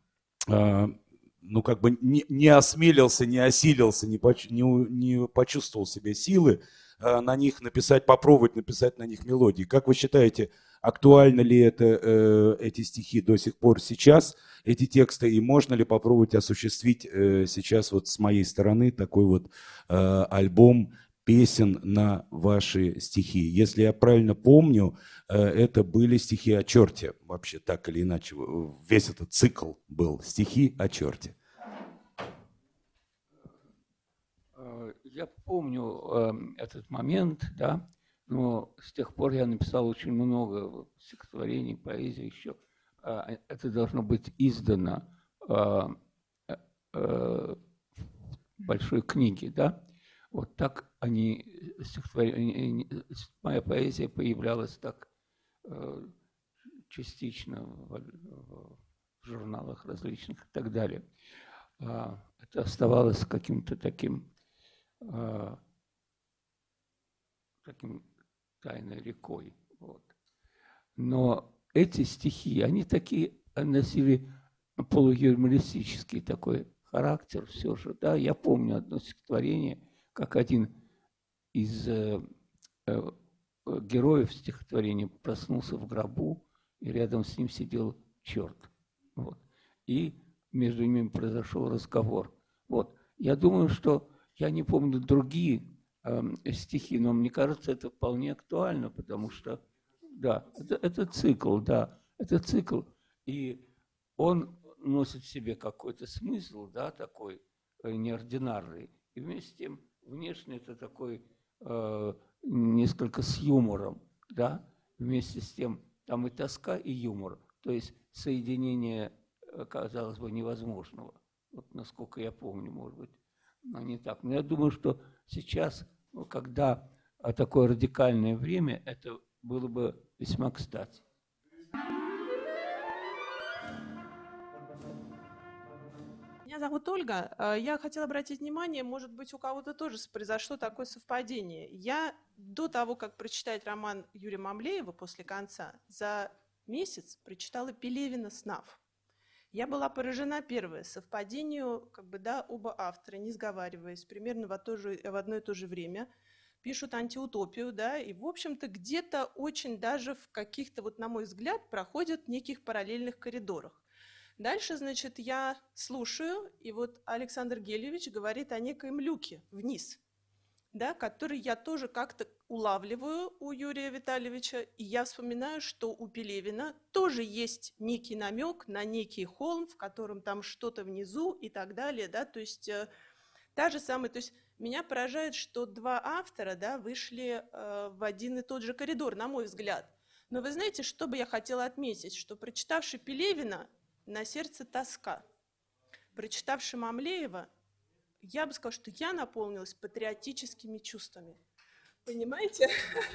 ну, как бы не осмелился, не осилился, не почувствовал себе силы на них написать, попробовать написать на них мелодии. Как вы считаете, актуальны ли эти стихи до сих пор сейчас, эти тексты, и можно ли попробовать осуществить сейчас вот с моей стороны такой вот альбом песен на ваши стихи? Если я правильно помню, это были стихи о черте, вообще так или иначе, весь этот цикл был стихи о черте. Я помню этот момент, да, но с тех пор я написал очень много стихотворений, поэзии еще. Это должно быть издано в большой книге, да. Вот так моя поэзия появлялась так частично в журналах различных и так далее. Это оставалось каким-то таким тайной рекой. Вот. Но эти стихи, они такие носили полуюмористический такой характер все же. Да? Я помню одно стихотворение, как один из героев стихотворения проснулся в гробу, и рядом с ним сидел черт. Вот. И между ними произошел разговор. Вот. Я думаю, что я не помню другие стихи, но мне кажется, это вполне актуально, потому что, да, это цикл, да, это цикл, и он носит в себе какой-то смысл, да, такой неординарный, и вместе с тем внешне это такой несколько с юмором, да, вместе с тем там и тоска, и юмор, то есть соединение, казалось бы, невозможного, вот насколько я помню, может быть, но не так. Но я думаю, что сейчас, когда такое радикальное время, это было бы весьма кстати. Меня зовут Ольга. Я хотела обратить внимание, может быть, у кого-то тоже произошло такое совпадение. Я до того, как прочитать роман Юрия Мамлеева «После конца», за месяц прочитала Пелевина «Снав». Я была поражена, первое, совпадению, как бы, да, оба автора, не сговариваясь, примерно в одно и то же время, пишут антиутопию, да, и, в общем-то, где-то очень даже в каких-то, вот, на мой взгляд, проходят в неких параллельных коридорах. Дальше, значит, я слушаю, и вот Александр Гельевич говорит о некоем люке вниз, да, который я тоже как-то улавливаю у Юрия Витальевича, и я вспоминаю, что у Пелевина тоже есть некий намек на некий холм, в котором там что-то внизу и так далее, да, то есть та же самая, то есть меня поражает, что два автора, да, вышли в один и тот же коридор, на мой взгляд. Но вы знаете, что бы я хотела отметить, что прочитавший Пелевина, на сердце тоска, прочитавший Мамлеева, я бы сказала, что я наполнилась патриотическими чувствами. Понимаете?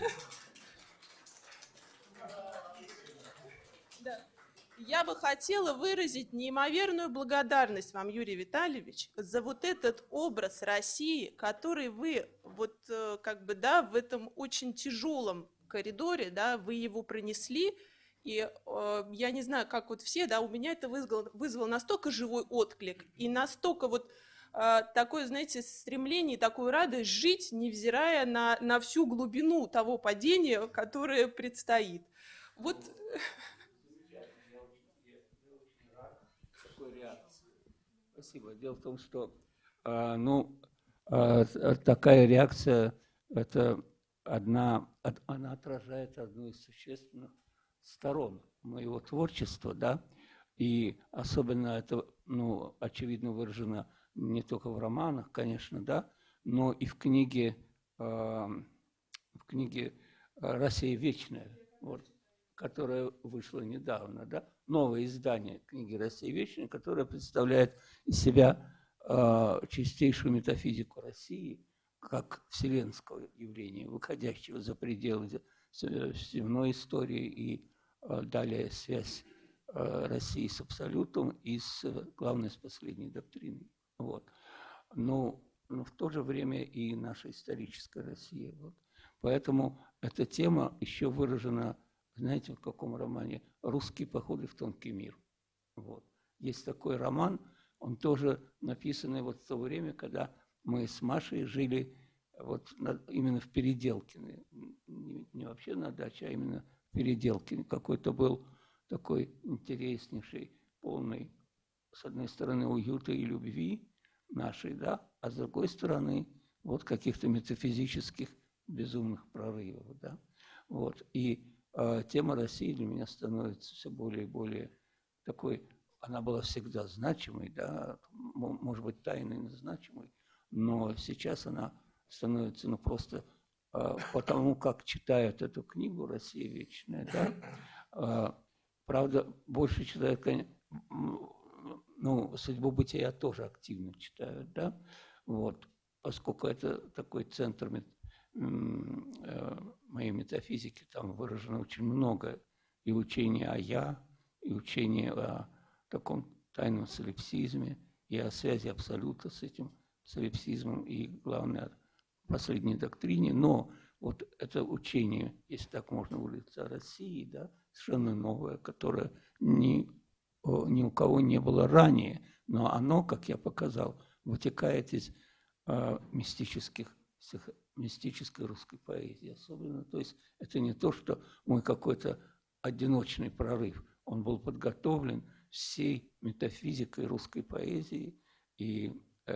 Да. Я бы хотела выразить неимоверную благодарность вам, Юрий Витальевич, за вот этот образ России, который вы вот как бы, да, в этом очень тяжелом коридоре, да, вы его пронесли. И я не знаю, как вот все, да, у меня это вызвало настолько живой отклик и настолько вот такое, знаете, стремление, такую радость жить, невзирая на всю глубину того падения, которое предстоит. Вот. Спасибо. Дело в том, что такая реакция, это она отражает одну из существенных сторон моего творчества, да, и особенно это, очевидно выражено не только в романах, конечно, да, но и в книге «Россия вечная», вот, которая вышла недавно, да, новое издание книги «Россия вечная», которое представляет из себя чистейшую метафизику России как вселенского явления, выходящего за пределы земной истории и далее связь России с абсолютом и главное, с последней доктриной. Вот. Но в то же время и наша историческая Россия. Вот. Поэтому эта тема еще выражена, знаете, в каком романе? «Русские походы в тонкий мир». Вот. Есть такой роман, он тоже написанный вот в то время, когда мы с Машей жили вот именно в Переделкино, не вообще на даче, а именно в Переделкино. Какой-то был такой интереснейший, полный, с одной стороны, уюта и любви нашей, да, а с другой стороны, вот каких-то метафизических безумных прорывов, да. Вот. И тема России для меня становится все более и более такой, она была всегда значимой, да, может быть, тайной, но значимой, но сейчас она становится, ну, просто потому, как читают эту книгу «Россия вечная», да, правда, больше читают, конечно, ну, «Судьбу бытия» тоже активно читают, да, вот, поскольку это такой центр моей метафизики, там выражено очень много и учения о «я», и учения о таком тайном солипсизме, и о связи абсолюта с этим солипсизмом, и, главное, о последней доктрине. Но вот это учение, если так можно выразиться, о России, да, совершенно новое, которое ни у кого не было ранее, но оно, как я показал, вытекает из мистической русской поэзии особенно. То есть это не то, что мой какой-то одиночный прорыв. Он был подготовлен всей метафизикой русской поэзии и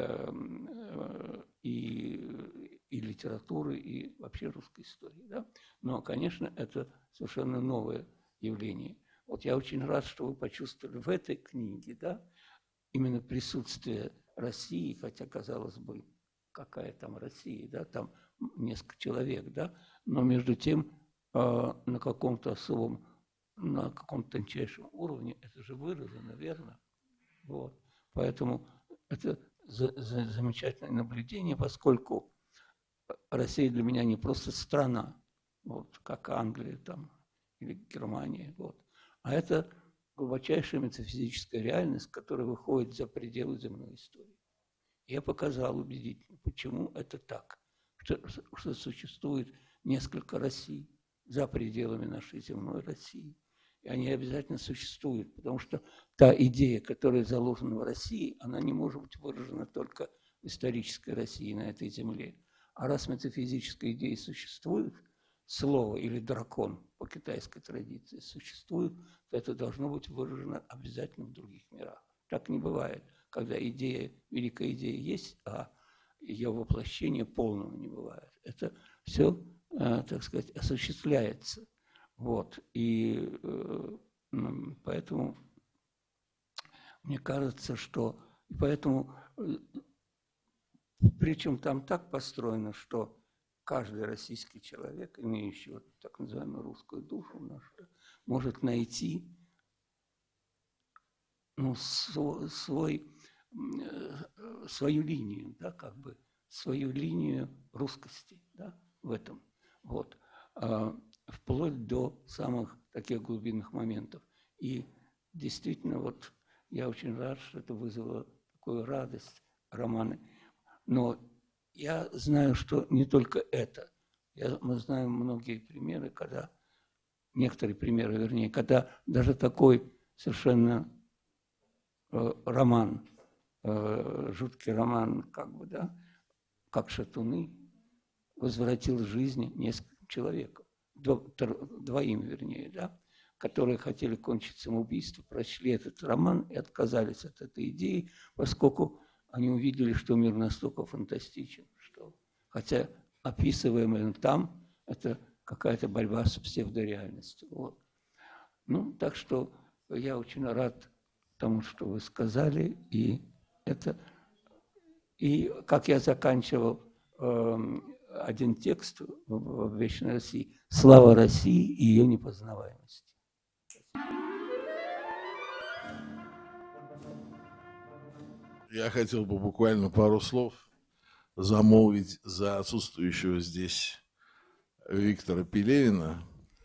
литературы, и вообще русской истории. Да? Но, конечно, это совершенно новое явление. Вот я очень рад, что вы почувствовали в этой книге, да, именно присутствие России, хотя, казалось бы, какая там Россия, да, там несколько человек, да, но между тем на каком-то особом, на каком-то тончайшем уровне это же выражено, верно? Вот. Поэтому это замечательное наблюдение, поскольку Россия для меня не просто страна, вот, как Англия там, или Германия, вот, а это глубочайшая метафизическая реальность, которая выходит за пределы земной истории. Я показал убедительно, почему это так, что существует несколько Россий за пределами нашей земной России. И они обязательно существуют, потому что та идея, которая заложена в России, она не может быть выражена только в исторической России на этой земле. А раз метафизическая идея существует, слово или дракон по китайской традиции существует, то это должно быть выражено обязательно в других мирах. Так не бывает, когда идея, великая идея есть, а ее воплощение полного не бывает. Это все, так сказать, осуществляется. Вот. И поэтому мне кажется, что... Поэтому, причем там так построено, что каждый российский человек, имеющий вот так называемую русскую душу нашу, может найти, ну, свою линию, да, как бы свою линию русскости, да, в этом. Вот. Вплоть до самых таких глубинных моментов. И действительно, вот я очень рад, что это вызвало такую радость романа. Но я знаю, что не только это. Мы знаем многие примеры, когда, некоторые примеры, вернее, когда даже такой совершенно роман, жуткий роман, как бы, да, как «Шатуны», возвратил жизни нескольким человекам, двоим, вернее, да, которые хотели кончить самоубийство, прочли этот роман и отказались от этой идеи, поскольку они увидели, что мир настолько фантастичен, что, хотя описываемое там, это какая-то борьба с псевдореальностью. Вот. Ну, так что я очень рад тому, что вы сказали, и это, и как я заканчивал один текст в «Вечной России» «Слава России и ее непознаваемости». Я хотел бы буквально пару слов замолвить за отсутствующего здесь Виктора Пелевина,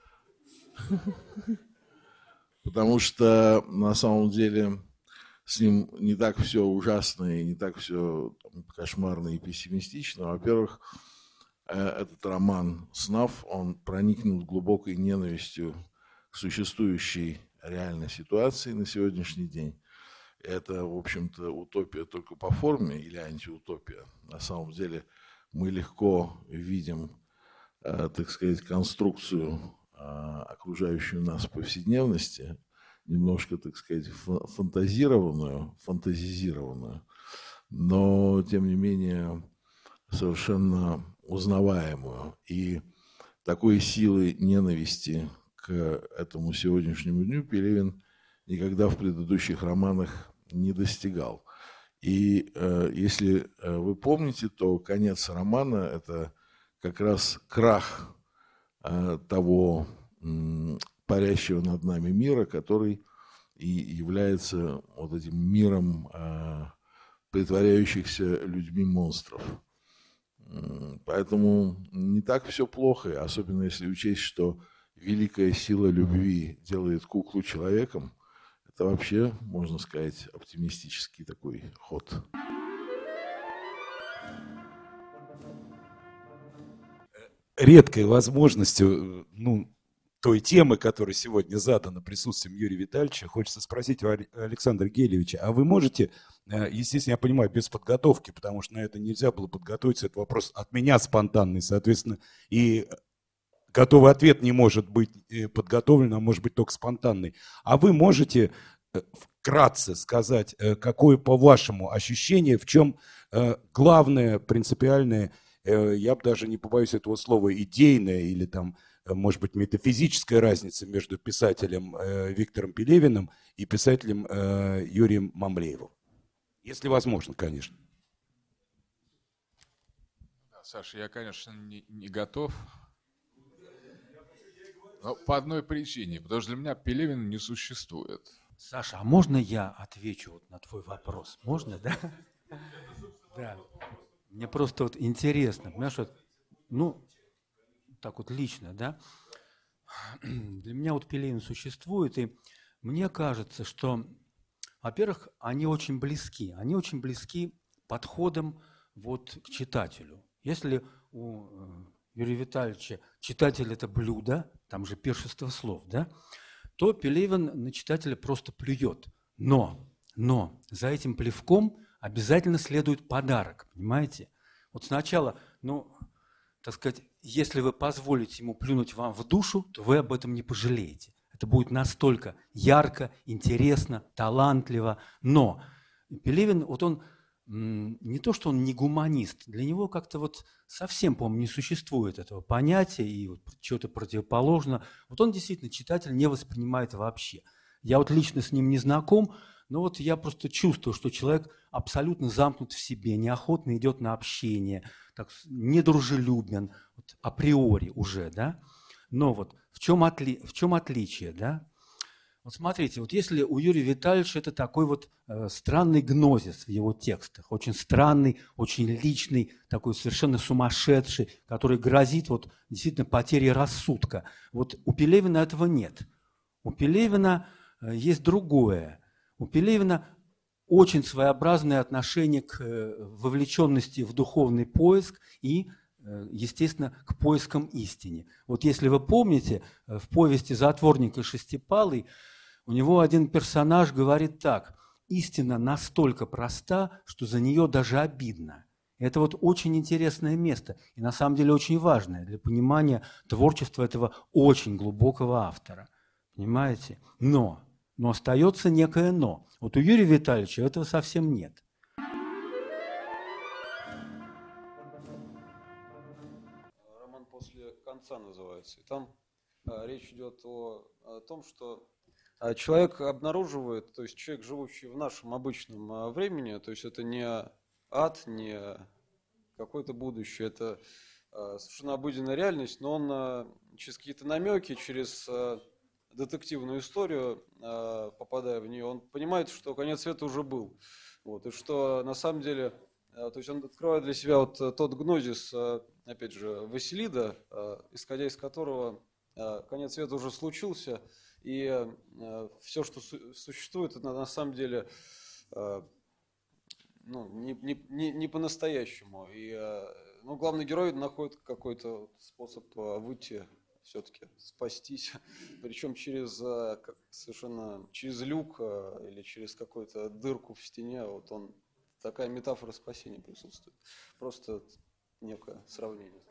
потому что на самом деле с ним не так все ужасно и не так все кошмарно и пессимистично. Во-первых, этот роман «Снаф», он проникнут глубокой ненавистью к существующей реальной ситуации на сегодняшний день. Это, в общем-то, утопия только по форме или антиутопия. На самом деле мы легко видим, так сказать, конструкцию, окружающую нас в повседневности, немножко, так сказать, фантазизированную, но, тем не менее, совершенно узнаваемую. И такой силы ненависти к этому сегодняшнему дню Пелевин никогда в предыдущих романах не достигал. И если вы помните, то конец романа – это как раз крах того парящего над нами мира, который и является вот этим миром притворяющихся людьми монстров. Поэтому не так все плохо, особенно если учесть, что великая сила любви делает куклу человеком. Это вообще, можно сказать, оптимистический такой ход. Редкой возможностью, той темы, которая сегодня задана присутствием Юрия Витальевича, хочется спросить у Александра Гелевича, а вы можете, естественно, я понимаю, без подготовки, потому что на это нельзя было подготовиться, это вопрос от меня спонтанный, соответственно, и готовый ответ не может быть подготовлен, а может быть только спонтанный. А вы можете вкратце сказать, какое, по-вашему, ощущение, в чем главное, принципиальное, я бы даже не побоюсь этого слова, идейное или там, может быть, метафизическая разница между писателем Виктором Пелевиным и писателем Юрием Мамлеевым? Если возможно, конечно. Саша, я, конечно, не готов. Но по одной причине, потому что для меня Пелевин не существует. Саша, а можно я отвечу вот на твой вопрос? Можно, да? Да. Мне просто вот интересно, понимаешь, вот, так вот лично, да, для меня вот Пелевин существует, и мне кажется, что, во-первых, они очень близки подходом вот к читателю. Если у Юрия Витальевича читатель – это блюдо, там же пиршество слов, да, то Пелевин на читателя просто плюет. Но за этим плевком обязательно следует подарок, понимаете? Вот сначала, так сказать, если вы позволите ему плюнуть вам в душу, то вы об этом не пожалеете. Это будет настолько ярко, интересно, талантливо. Но Пелевин, вот он не то, что он не гуманист, для него как-то вот совсем, по-моему, не существует этого понятия и вот чего-то противоположного. Вот он действительно читатель не воспринимает вообще. Я вот лично с ним не знаком, но вот я просто чувствую, что человек абсолютно замкнут в себе, неохотно идет на общение, так, недружелюбен, вот, априори уже, да. Но вот в чем отличие, да? Вот смотрите, вот если у Юрия Витальевича это такой вот странный гнозис в его текстах, очень странный, очень личный, такой совершенно сумасшедший, который грозит вот действительно потерей рассудка. Вот у Пелевина этого нет. У Пелевина есть другое. У Пелевина очень своеобразное отношение к вовлеченности в духовный поиск и, естественно, к поискам истины. Вот если вы помните, в повести «Затворник и шестипалый» у него один персонаж говорит так: «Истина настолько проста, что за нее даже обидно». Это вот очень интересное место и на самом деле очень важное для понимания творчества этого очень глубокого автора. Понимаете? Но остается некое «но». Вот у Юрия Витальевича этого совсем нет. Роман «После конца» называется. И там речь идет о том, что человек обнаруживает, то есть человек, живущий в нашем обычном времени, то есть это не ад, не какое-то будущее, это совершенно обыденная реальность, но он через какие-то намеки, через детективную историю, попадая в нее, он понимает, что конец света уже был. Вот, и что на самом деле, то есть он открывает для себя вот тот гнозис, опять же, Василида, исходя из которого конец света уже случился, и все, что существует, это на самом деле не по-настоящему. И главный герой находит какой-то способ выйти, все-таки спастись, причем через люк или через какую-то дырку в стене. Вот такая метафора спасения присутствует. Просто некое сравнение.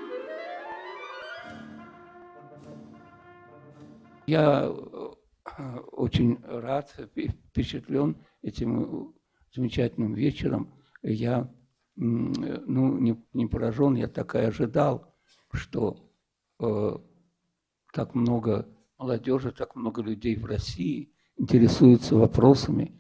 Я очень рад, впечатлен этим замечательным вечером. Я не поражен, я так и ожидал, что так много молодежи, так много людей в России интересуются вопросами,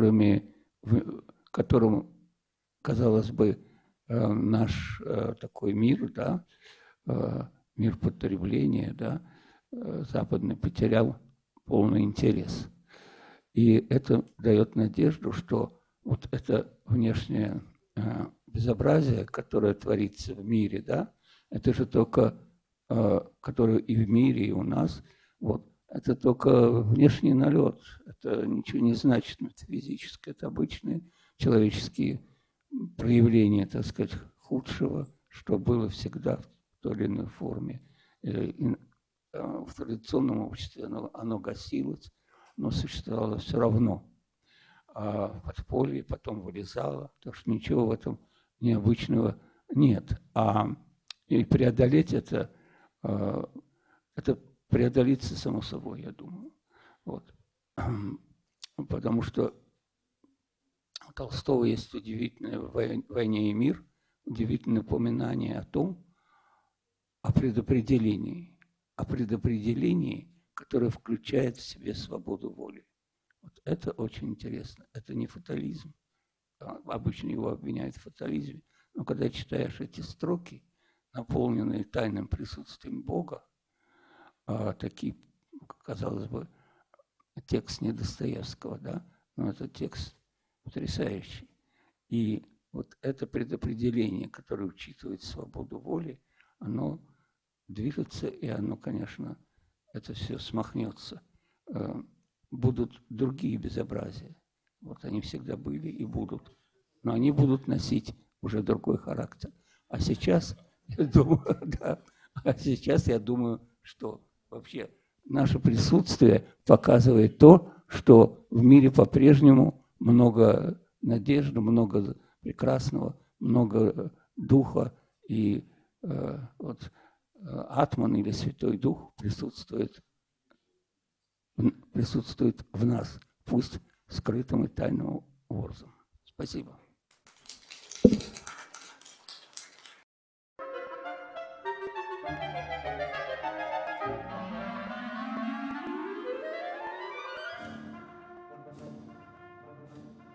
которым, казалось бы, наш такой мир, да, мир потребления, да, западный потерял полный интерес. И это дает надежду, что вот это внешнее безобразие, которое творится в мире, да, это же только, которое и в мире, и у нас, вот, это только внешний налет, это ничего не значит метафизическое, это обычные человеческие проявления, так сказать, худшего, что было всегда в той или иной форме. В традиционном обществе оно гасилось, но существовало все равно. А в подполье потом вылезало, так что ничего в этом необычного нет. И преодолеть это преодолится само собой, я думаю. Вот. Потому что у Толстого есть удивительное в «Войне и мир», удивительное упоминание о предопределении, которое включает в себе свободу воли. Вот это очень интересно. Это не фатализм. Обычно его обвиняют в фатализме. Но когда читаешь эти строки, наполненные тайным присутствием Бога, такие, казалось бы, текст не Достоевского, да, но это текст потрясающий. И вот это предопределение, которое учитывает свободу воли, оно движется, и оно, конечно, это все смахнется. Будут другие безобразия. Вот они всегда были и будут. Но они будут носить уже другой характер. А сейчас, я думаю, что вообще наше присутствие показывает то, что в мире по-прежнему много надежды, много прекрасного, много духа, и вот Атман или Святой Дух присутствует в нас, пусть скрытым и тайным образом. Спасибо.